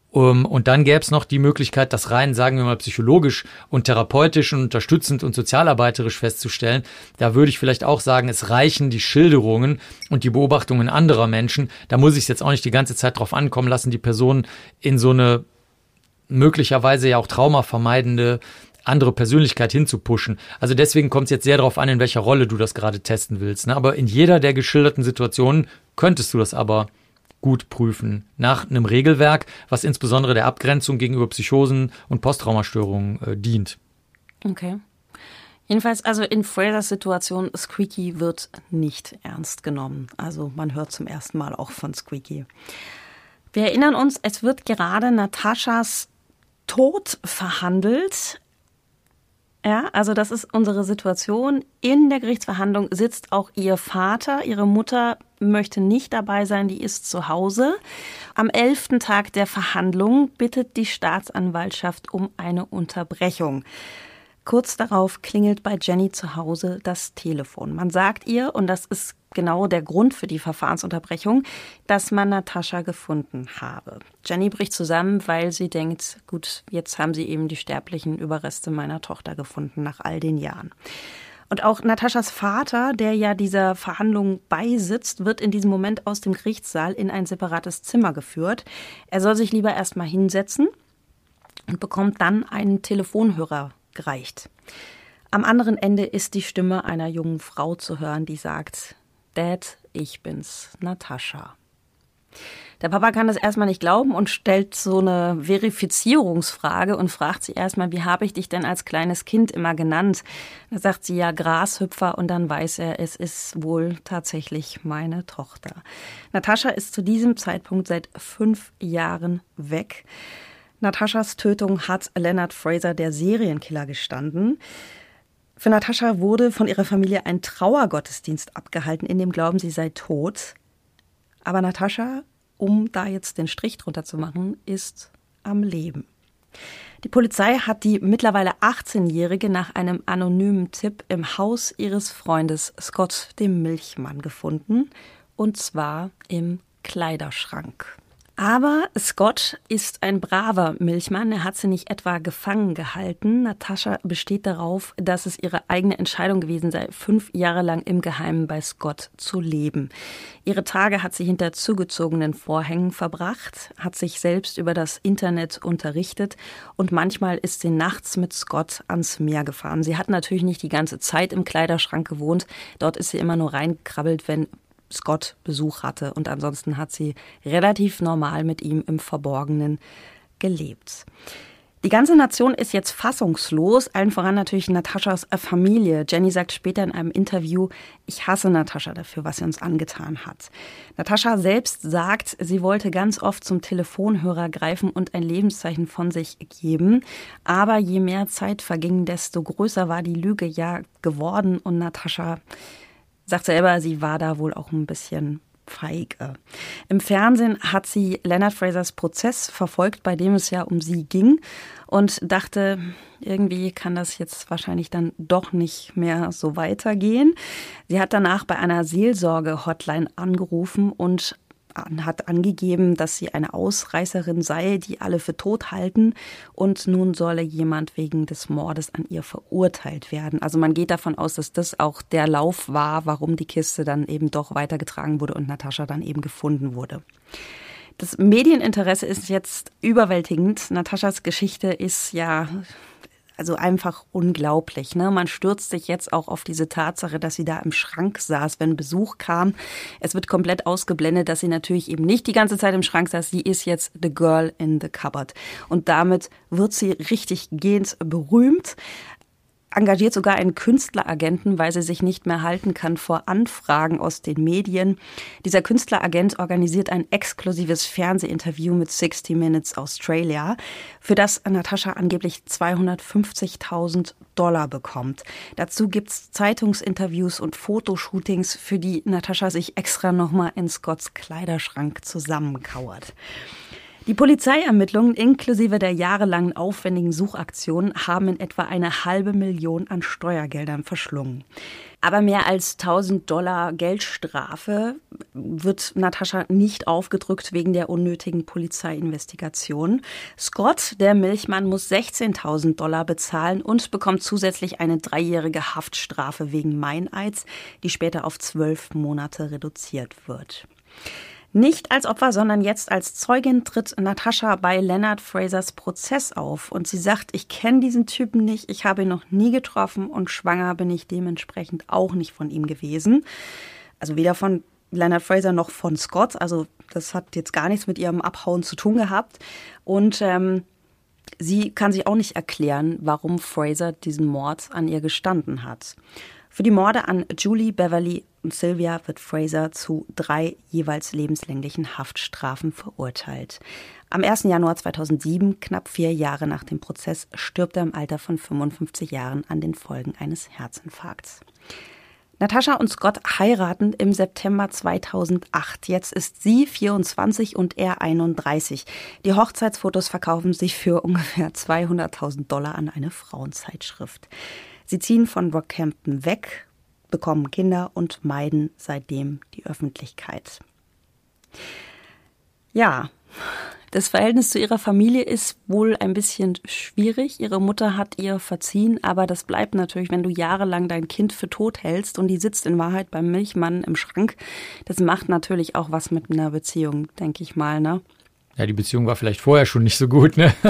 Um, und dann gäbe es noch die Möglichkeit, das rein, sagen wir mal, psychologisch und therapeutisch und unterstützend und sozialarbeiterisch festzustellen. Da würde ich vielleicht auch sagen, es reichen die Schilderungen und die Beobachtungen anderer Menschen. Da muss ich es jetzt auch nicht die ganze Zeit drauf ankommen lassen, die Person in so eine möglicherweise ja auch traumavermeidende andere Persönlichkeit hinzupushen. Also deswegen kommt es jetzt sehr darauf an, in welcher Rolle du das gerade testen willst. Ne? Aber in jeder der geschilderten Situationen könntest du das aber gut prüfen, nach einem Regelwerk, was insbesondere der Abgrenzung gegenüber Psychosen und Posttraumastörungen äh, dient. Okay. Jedenfalls, also in Frasers Situation, Squeaky wird nicht ernst genommen. Also man hört zum ersten Mal auch von Squeaky. Wir erinnern uns, es wird gerade Nataschas Tod verhandelt. Ja, also das ist unsere Situation. In der Gerichtsverhandlung sitzt auch ihr Vater. Ihre Mutter möchte nicht dabei sein, die ist zu Hause. Am elften Tag der Verhandlung bittet die Staatsanwaltschaft um eine Unterbrechung. Kurz darauf klingelt bei Jenny zu Hause das Telefon. Man sagt ihr, und das ist genau der Grund für die Verfahrensunterbrechung, dass man Natascha gefunden habe. Jenny bricht zusammen, weil sie denkt, gut, jetzt haben sie eben die sterblichen Überreste meiner Tochter gefunden nach all den Jahren. Und auch Nataschas Vater, der ja dieser Verhandlung beisitzt, wird in diesem Moment aus dem Gerichtssaal in ein separates Zimmer geführt. Er soll sich lieber erst mal hinsetzen und bekommt dann einen Telefonhörer gereicht. Am anderen Ende ist die Stimme einer jungen Frau zu hören, die sagt: Dad, ich bin's, Natascha. Der Papa kann das erstmal nicht glauben und stellt so eine Verifizierungsfrage und fragt sie erstmal, wie habe ich dich denn als kleines Kind immer genannt? Da sagt sie ja Grashüpfer und dann weiß er, es ist wohl tatsächlich meine Tochter. Natascha ist zu diesem Zeitpunkt seit fünf Jahren weg. Nataschas Tötung hat Leonard Fraser, der Serienkiller, gestanden. Für Natascha wurde von ihrer Familie ein Trauergottesdienst abgehalten, in dem Glauben, sie sei tot. Aber Natascha, um da jetzt den Strich drunter zu machen, ist am Leben. Die Polizei hat die mittlerweile achtzehnjährige nach einem anonymen Tipp im Haus ihres Freundes Scott, dem Milchmann, gefunden. Und zwar im Kleiderschrank. Aber Scott ist ein braver Milchmann. Er hat sie nicht etwa gefangen gehalten. Natascha besteht darauf, dass es ihre eigene Entscheidung gewesen sei, fünf Jahre lang im Geheimen bei Scott zu leben. Ihre Tage hat sie hinter zugezogenen Vorhängen verbracht, hat sich selbst über das Internet unterrichtet und manchmal ist sie nachts mit Scott ans Meer gefahren. Sie hat natürlich nicht die ganze Zeit im Kleiderschrank gewohnt. Dort ist sie immer nur reingekrabbelt, wenn Scott Besuch hatte. Und ansonsten hat sie relativ normal mit ihm im Verborgenen gelebt. Die ganze Nation ist jetzt fassungslos, allen voran natürlich Nataschas Familie. Jenny sagt später in einem Interview, ich hasse Natascha dafür, was sie uns angetan hat. Natascha selbst sagt, sie wollte ganz oft zum Telefonhörer greifen und ein Lebenszeichen von sich geben. Aber je mehr Zeit verging, desto größer war die Lüge ja geworden. Und Natascha sagt selber, sie war da wohl auch ein bisschen feige. Im Fernsehen hat sie Leonard Frasers Prozess verfolgt, bei dem es ja um sie ging und dachte, irgendwie kann das jetzt wahrscheinlich dann doch nicht mehr so weitergehen. Sie hat danach bei einer Seelsorge-Hotline angerufen und hat angegeben, dass sie eine Ausreißerin sei, die alle für tot halten und nun solle jemand wegen des Mordes an ihr verurteilt werden. Also man geht davon aus, dass das auch der Lauf war, warum die Kiste dann eben doch weitergetragen wurde und Natascha dann eben gefunden wurde. Das Medieninteresse ist jetzt überwältigend. Nataschas Geschichte ist ja also einfach unglaublich, ne? Man stürzt sich jetzt auch auf diese Tatsache, dass sie da im Schrank saß, wenn Besuch kam. Es wird komplett ausgeblendet, dass sie natürlich eben nicht die ganze Zeit im Schrank saß. Sie ist jetzt the girl in the cupboard. Und damit wird sie richtig gehend berühmt. Engagiert sogar einen Künstleragenten, weil sie sich nicht mehr halten kann vor Anfragen aus den Medien. Dieser Künstleragent organisiert ein exklusives Fernsehinterview mit sixty minutes Australia, für das Natascha angeblich zweihundertfünfzigtausend Dollar bekommt. Dazu gibt's Zeitungsinterviews und Fotoshootings, für die Natascha sich extra nochmal in Scotts Kleiderschrank zusammenkauert. Die Polizeiermittlungen inklusive der jahrelangen aufwendigen Suchaktionen haben in etwa eine halbe Million an Steuergeldern verschlungen. Aber mehr als tausend Dollar Geldstrafe wird Natascha nicht aufgedrückt wegen der unnötigen Polizeiinvestigation. Scott, der Milchmann, muss sechzehntausend Dollar bezahlen und bekommt zusätzlich eine dreijährige Haftstrafe wegen Meineids, die später auf zwölf Monate reduziert wird. Nicht als Opfer, sondern jetzt als Zeugin tritt Natascha bei Leonard Frasers Prozess auf. Und sie sagt, ich kenne diesen Typen nicht, ich habe ihn noch nie getroffen und schwanger bin ich dementsprechend auch nicht von ihm gewesen. Also weder von Leonard Fraser noch von Scott. Also das hat jetzt gar nichts mit ihrem Abhauen zu tun gehabt. Und ähm, sie kann sich auch nicht erklären, warum Fraser diesen Mord an ihr gestanden hat. Für die Morde an Julie, Beverly und Sylvia wird Fraser zu drei jeweils lebenslänglichen Haftstrafen verurteilt. Am ersten Januar zweitausendsieben, knapp vier Jahre nach dem Prozess, stirbt er im Alter von fünfundfünfzig Jahren an den Folgen eines Herzinfarkts. Natascha und Scott heiraten im September zweitausendacht. Jetzt ist sie vierundzwanzig und er einunddreißig. Die Hochzeitsfotos verkaufen sich für ungefähr zweihunderttausend Dollar an eine Frauenzeitschrift. Sie ziehen von Rockhampton weg, bekommen Kinder und meiden seitdem die Öffentlichkeit. Ja, das Verhältnis zu ihrer Familie ist wohl ein bisschen schwierig. Ihre Mutter hat ihr verziehen, aber das bleibt natürlich, wenn du jahrelang dein Kind für tot hältst und die sitzt in Wahrheit beim Milchmann im Schrank. Das macht natürlich auch was mit einer Beziehung, denke ich mal, ne? Ja, die Beziehung war vielleicht vorher schon nicht so gut, ne?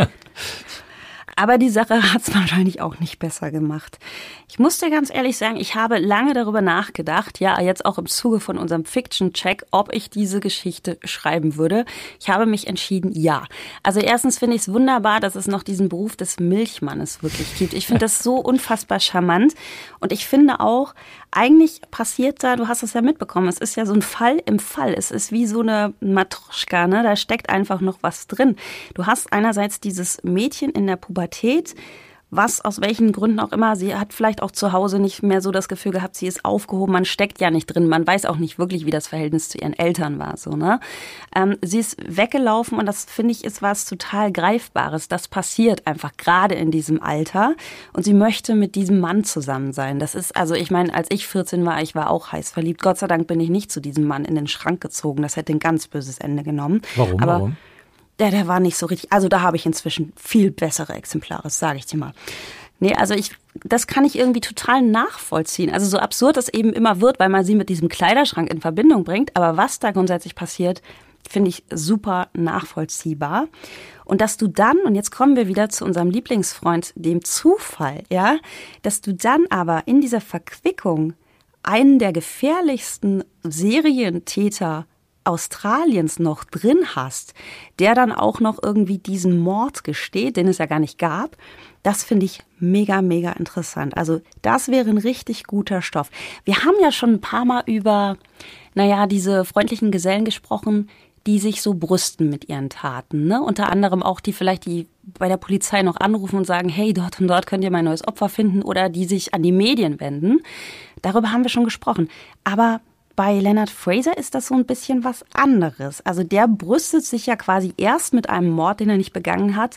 Aber die Sache hat es wahrscheinlich auch nicht besser gemacht. Ich muss dir ganz ehrlich sagen, ich habe lange darüber nachgedacht, ja, jetzt auch im Zuge von unserem Fiction-Check, ob ich diese Geschichte schreiben würde. Ich habe mich entschieden, ja. Also erstens finde ich es wunderbar, dass es noch diesen Beruf des Milchmannes wirklich gibt. Ich finde das so unfassbar charmant. Und ich finde auch, eigentlich passiert da, du hast es ja mitbekommen, es ist ja so ein Fall im Fall. Es ist wie so eine Matroschka, ne? Da steckt einfach noch was drin. Du hast einerseits dieses Mädchen in der Pubertät, was aus welchen Gründen auch immer, sie hat vielleicht auch zu Hause nicht mehr so das Gefühl gehabt, sie ist aufgehoben, man steckt ja nicht drin, man weiß auch nicht wirklich, wie das Verhältnis zu ihren Eltern war, so, ne? Ähm, sie ist weggelaufen und das, finde ich, ist was total Greifbares, das passiert einfach gerade in diesem Alter und sie möchte mit diesem Mann zusammen sein. Das ist, also ich meine, als ich vierzehn war, ich war auch heiß verliebt, Gott sei Dank bin ich nicht zu diesem Mann in den Schrank gezogen, das hätte ein ganz böses Ende genommen. Warum, Aber warum? Der, der war nicht so richtig, also da habe ich inzwischen viel bessere Exemplare, das sage ich dir mal. Nee, also ich, das kann ich irgendwie total nachvollziehen. Also so absurd es eben immer wird, weil man sie mit diesem Kleiderschrank in Verbindung bringt. Aber was da grundsätzlich passiert, finde ich super nachvollziehbar. Und dass du dann, und jetzt kommen wir wieder zu unserem Lieblingsfreund, dem Zufall, ja, dass du dann aber in dieser Verquickung einen der gefährlichsten Serientäter Australiens noch drin hast, der dann auch noch irgendwie diesen Mord gesteht, den es ja gar nicht gab, das finde ich mega, mega interessant. Also das wäre ein richtig guter Stoff. Wir haben ja schon ein paar Mal über, naja, diese freundlichen Gesellen gesprochen, die sich so brüsten mit ihren Taten, ne? Unter anderem auch die vielleicht, die bei der Polizei noch anrufen und sagen, hey, dort und dort könnt ihr mein neues Opfer finden, oder die sich an die Medien wenden. Darüber haben wir schon gesprochen. Aber bei Leonard Fraser ist das so ein bisschen was anderes. Also der brüstet sich ja quasi erst mit einem Mord, den er nicht begangen hat,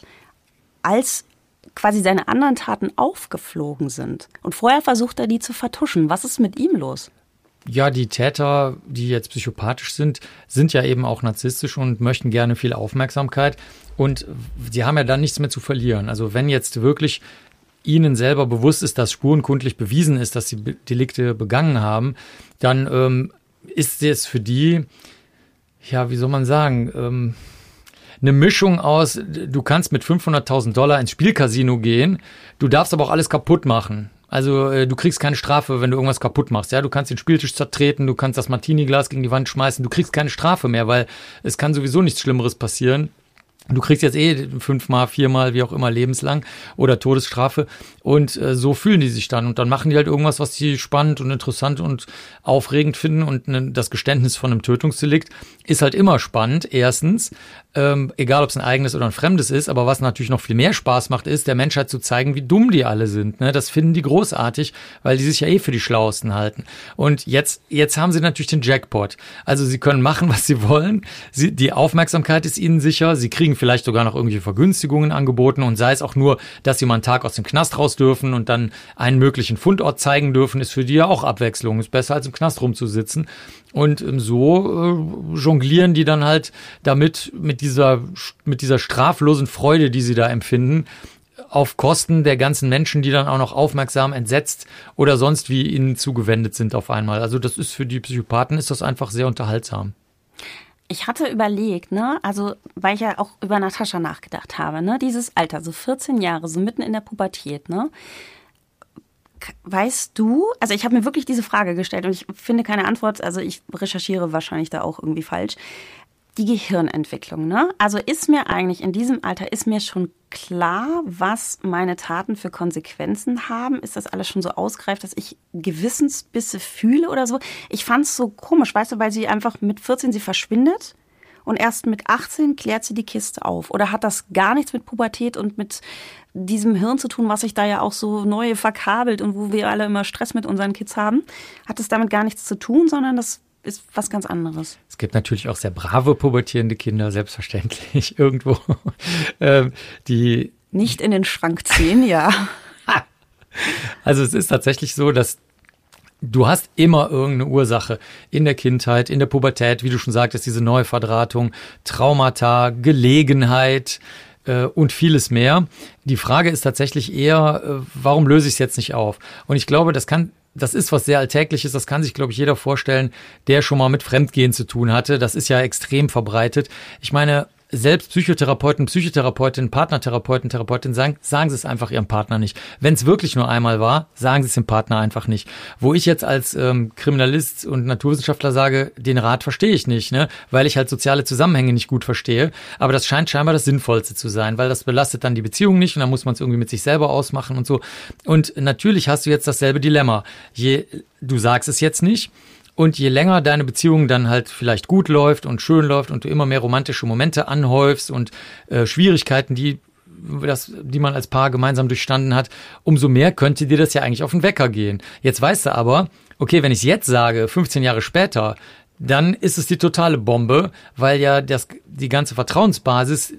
als quasi seine anderen Taten aufgeflogen sind. Und vorher versucht er, die zu vertuschen. Was ist mit ihm los? Ja, die Täter, die jetzt psychopathisch sind, sind ja eben auch narzisstisch und möchten gerne viel Aufmerksamkeit. Und sie haben ja dann nichts mehr zu verlieren. Also wenn jetzt wirklich ihnen selber bewusst ist, dass spurenkundlich bewiesen ist, dass sie Delikte begangen haben, dann ähm, ist es für die, ja, wie soll man sagen, ähm, eine Mischung aus, du kannst mit fünfhunderttausend Dollar ins Spielcasino gehen, du darfst aber auch alles kaputt machen. Also äh, du kriegst keine Strafe, wenn du irgendwas kaputt machst. Ja, du kannst den Spieltisch zertreten, du kannst das Martini-Glas gegen die Wand schmeißen, du kriegst keine Strafe mehr, weil es kann sowieso nichts Schlimmeres passieren. Du kriegst jetzt eh fünfmal, viermal, wie auch immer, lebenslang oder Todesstrafe. Und äh, so fühlen die sich dann. Und dann machen die halt irgendwas, was sie spannend und interessant und aufregend finden. Und ne, das Geständnis von einem Tötungsdelikt ist halt immer spannend, erstens. Ähm, egal, ob es ein eigenes oder ein fremdes ist, aber was natürlich noch viel mehr Spaß macht, ist, der Menschheit zu zeigen, wie dumm die alle sind. Ne? Das finden die großartig, weil die sich ja eh für die Schlauesten halten. Und jetzt, jetzt haben sie natürlich den Jackpot. Also sie können machen, was sie wollen. Sie, die Aufmerksamkeit ist ihnen sicher. Sie kriegen vielleicht sogar noch irgendwelche Vergünstigungen angeboten und sei es auch nur, dass sie mal einen Tag aus dem Knast raus dürfen und dann einen möglichen Fundort zeigen dürfen, ist für die ja auch Abwechslung. Ist besser, als im Knast rumzusitzen. Und so äh, jonglieren die dann halt damit, mit dieser, mit dieser straflosen Freude, die sie da empfinden, auf Kosten der ganzen Menschen, die dann auch noch aufmerksam, entsetzt oder sonst wie ihnen zugewendet sind auf einmal. Also das ist für die Psychopathen ist das einfach sehr unterhaltsam. Ich hatte überlegt, ne, also weil ich ja auch über Natascha nachgedacht habe, ne, dieses Alter, so vierzehn Jahre, so mitten in der Pubertät, ne. Weißt du, also ich habe mir wirklich diese Frage gestellt und ich finde keine Antwort, also ich recherchiere wahrscheinlich da auch irgendwie falsch. Die Gehirnentwicklung, ne? Also ist mir eigentlich in diesem Alter, ist mir schon klar, was meine Taten für Konsequenzen haben? Ist das alles schon so ausgereift, dass ich Gewissensbisse fühle oder so? Ich fand es so komisch, weißt du, weil sie einfach mit vierzehn, sie verschwindet. Und erst mit achtzehn klärt sie die Kiste auf. Oder hat das gar nichts mit Pubertät und mit diesem Hirn zu tun, was sich da ja auch so neu verkabelt und wo wir alle immer Stress mit unseren Kids haben? Hat das damit gar nichts zu tun, sondern das ist was ganz anderes. Es gibt natürlich auch sehr brave pubertierende Kinder, selbstverständlich, irgendwo. ähm, die nicht in den Schrank ziehen, ja. Also es ist tatsächlich so, dass du hast immer irgendeine Ursache in der Kindheit, in der Pubertät, wie du schon sagtest, diese Neuverdrahtung, Traumata, Gelegenheit äh, und vieles mehr. Die Frage ist tatsächlich eher, äh, warum löse ich es jetzt nicht auf? Und ich glaube, das kann, das ist was sehr Alltägliches, das kann sich, glaube ich, jeder vorstellen, der schon mal mit Fremdgehen zu tun hatte. Das ist ja extrem verbreitet. Ich meine, selbst Psychotherapeuten, Psychotherapeutinnen, Partnertherapeuten, Therapeutinnen sagen, sagen sie es einfach ihrem Partner nicht. Wenn es wirklich nur einmal war, sagen sie es dem Partner einfach nicht. Wo ich jetzt als ähm, Kriminalist und Naturwissenschaftler sage, den Rat verstehe ich nicht, ne, weil ich halt soziale Zusammenhänge nicht gut verstehe. Aber das scheint scheinbar das Sinnvollste zu sein, weil das belastet dann die Beziehung nicht und dann muss man es irgendwie mit sich selber ausmachen und so. Und natürlich hast du jetzt dasselbe Dilemma. Je, du sagst es jetzt nicht. Und je länger deine Beziehung dann halt vielleicht gut läuft und schön läuft und du immer mehr romantische Momente anhäufst und äh, Schwierigkeiten, die, das, die man als Paar gemeinsam durchstanden hat, umso mehr könnte dir das ja eigentlich auf den Wecker gehen. Jetzt weißt du aber, okay, wenn ich es jetzt sage, fünfzehn Jahre später, dann ist es die totale Bombe, weil ja das, die ganze Vertrauensbasis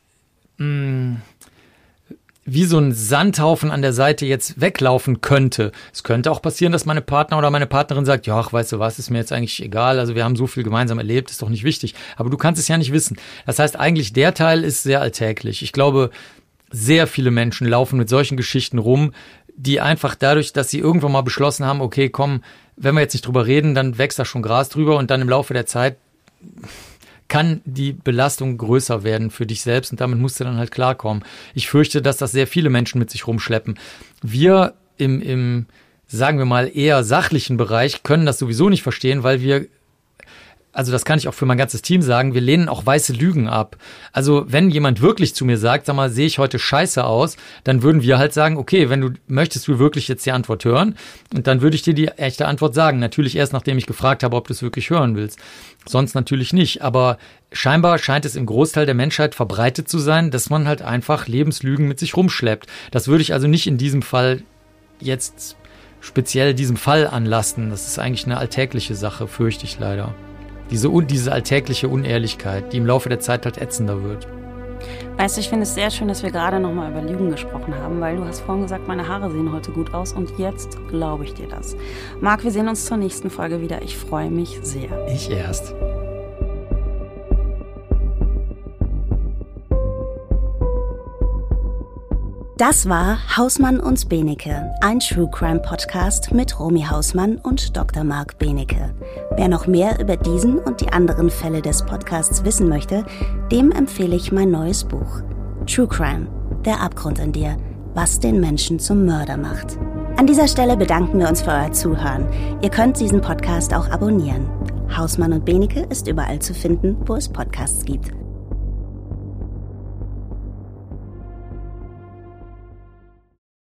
mh, wie so ein Sandhaufen an der Seite jetzt weglaufen könnte. Es könnte auch passieren, dass meine Partner oder meine Partnerin sagt, ja, ach, weißt du was, ist mir jetzt eigentlich egal, also wir haben so viel gemeinsam erlebt, ist doch nicht wichtig. Aber du kannst es ja nicht wissen. Das heißt, eigentlich der Teil ist sehr alltäglich. Ich glaube, sehr viele Menschen laufen mit solchen Geschichten rum, die einfach dadurch, dass sie irgendwann mal beschlossen haben, okay, komm, wenn wir jetzt nicht drüber reden, dann wächst da schon Gras drüber und dann im Laufe der Zeit kann die Belastung größer werden für dich selbst und damit musst du dann halt klarkommen. Ich fürchte, dass das sehr viele Menschen mit sich rumschleppen. Wir im, im, sagen wir mal, eher sachlichen Bereich können das sowieso nicht verstehen, weil wir, also das kann ich auch für mein ganzes Team sagen, wir lehnen auch weiße Lügen ab. Also wenn jemand wirklich zu mir sagt, sag mal, sehe ich heute scheiße aus, dann würden wir halt sagen, okay, wenn du möchtest du wirklich jetzt die Antwort hören und dann würde ich dir die echte Antwort sagen. Natürlich erst, nachdem ich gefragt habe, ob du es wirklich hören willst. Sonst natürlich nicht. Aber scheinbar scheint es im Großteil der Menschheit verbreitet zu sein, dass man halt einfach Lebenslügen mit sich rumschleppt. Das würde ich also nicht in diesem Fall jetzt speziell diesem Fall anlasten. Das ist eigentlich eine alltägliche Sache, fürchte ich leider. Diese, diese alltägliche Unehrlichkeit, die im Laufe der Zeit halt ätzender wird. Weißt du, ich finde es sehr schön, dass wir gerade nochmal über Lügen gesprochen haben, weil du hast vorhin gesagt, meine Haare sehen heute gut aus und jetzt glaube ich dir das. Marc, wir sehen uns zur nächsten Folge wieder. Ich freue mich sehr. Ich erst. Das war Hausmann und Benecke, ein True Crime Podcast mit Romy Hausmann und Doktor Marc Benecke. Wer noch mehr über diesen und die anderen Fälle des Podcasts wissen möchte, dem empfehle ich mein neues Buch. True Crime, der Abgrund in dir, was den Menschen zum Mörder macht. An dieser Stelle bedanken wir uns für euer Zuhören. Ihr könnt diesen Podcast auch abonnieren. Hausmann und Benecke ist überall zu finden, wo es Podcasts gibt.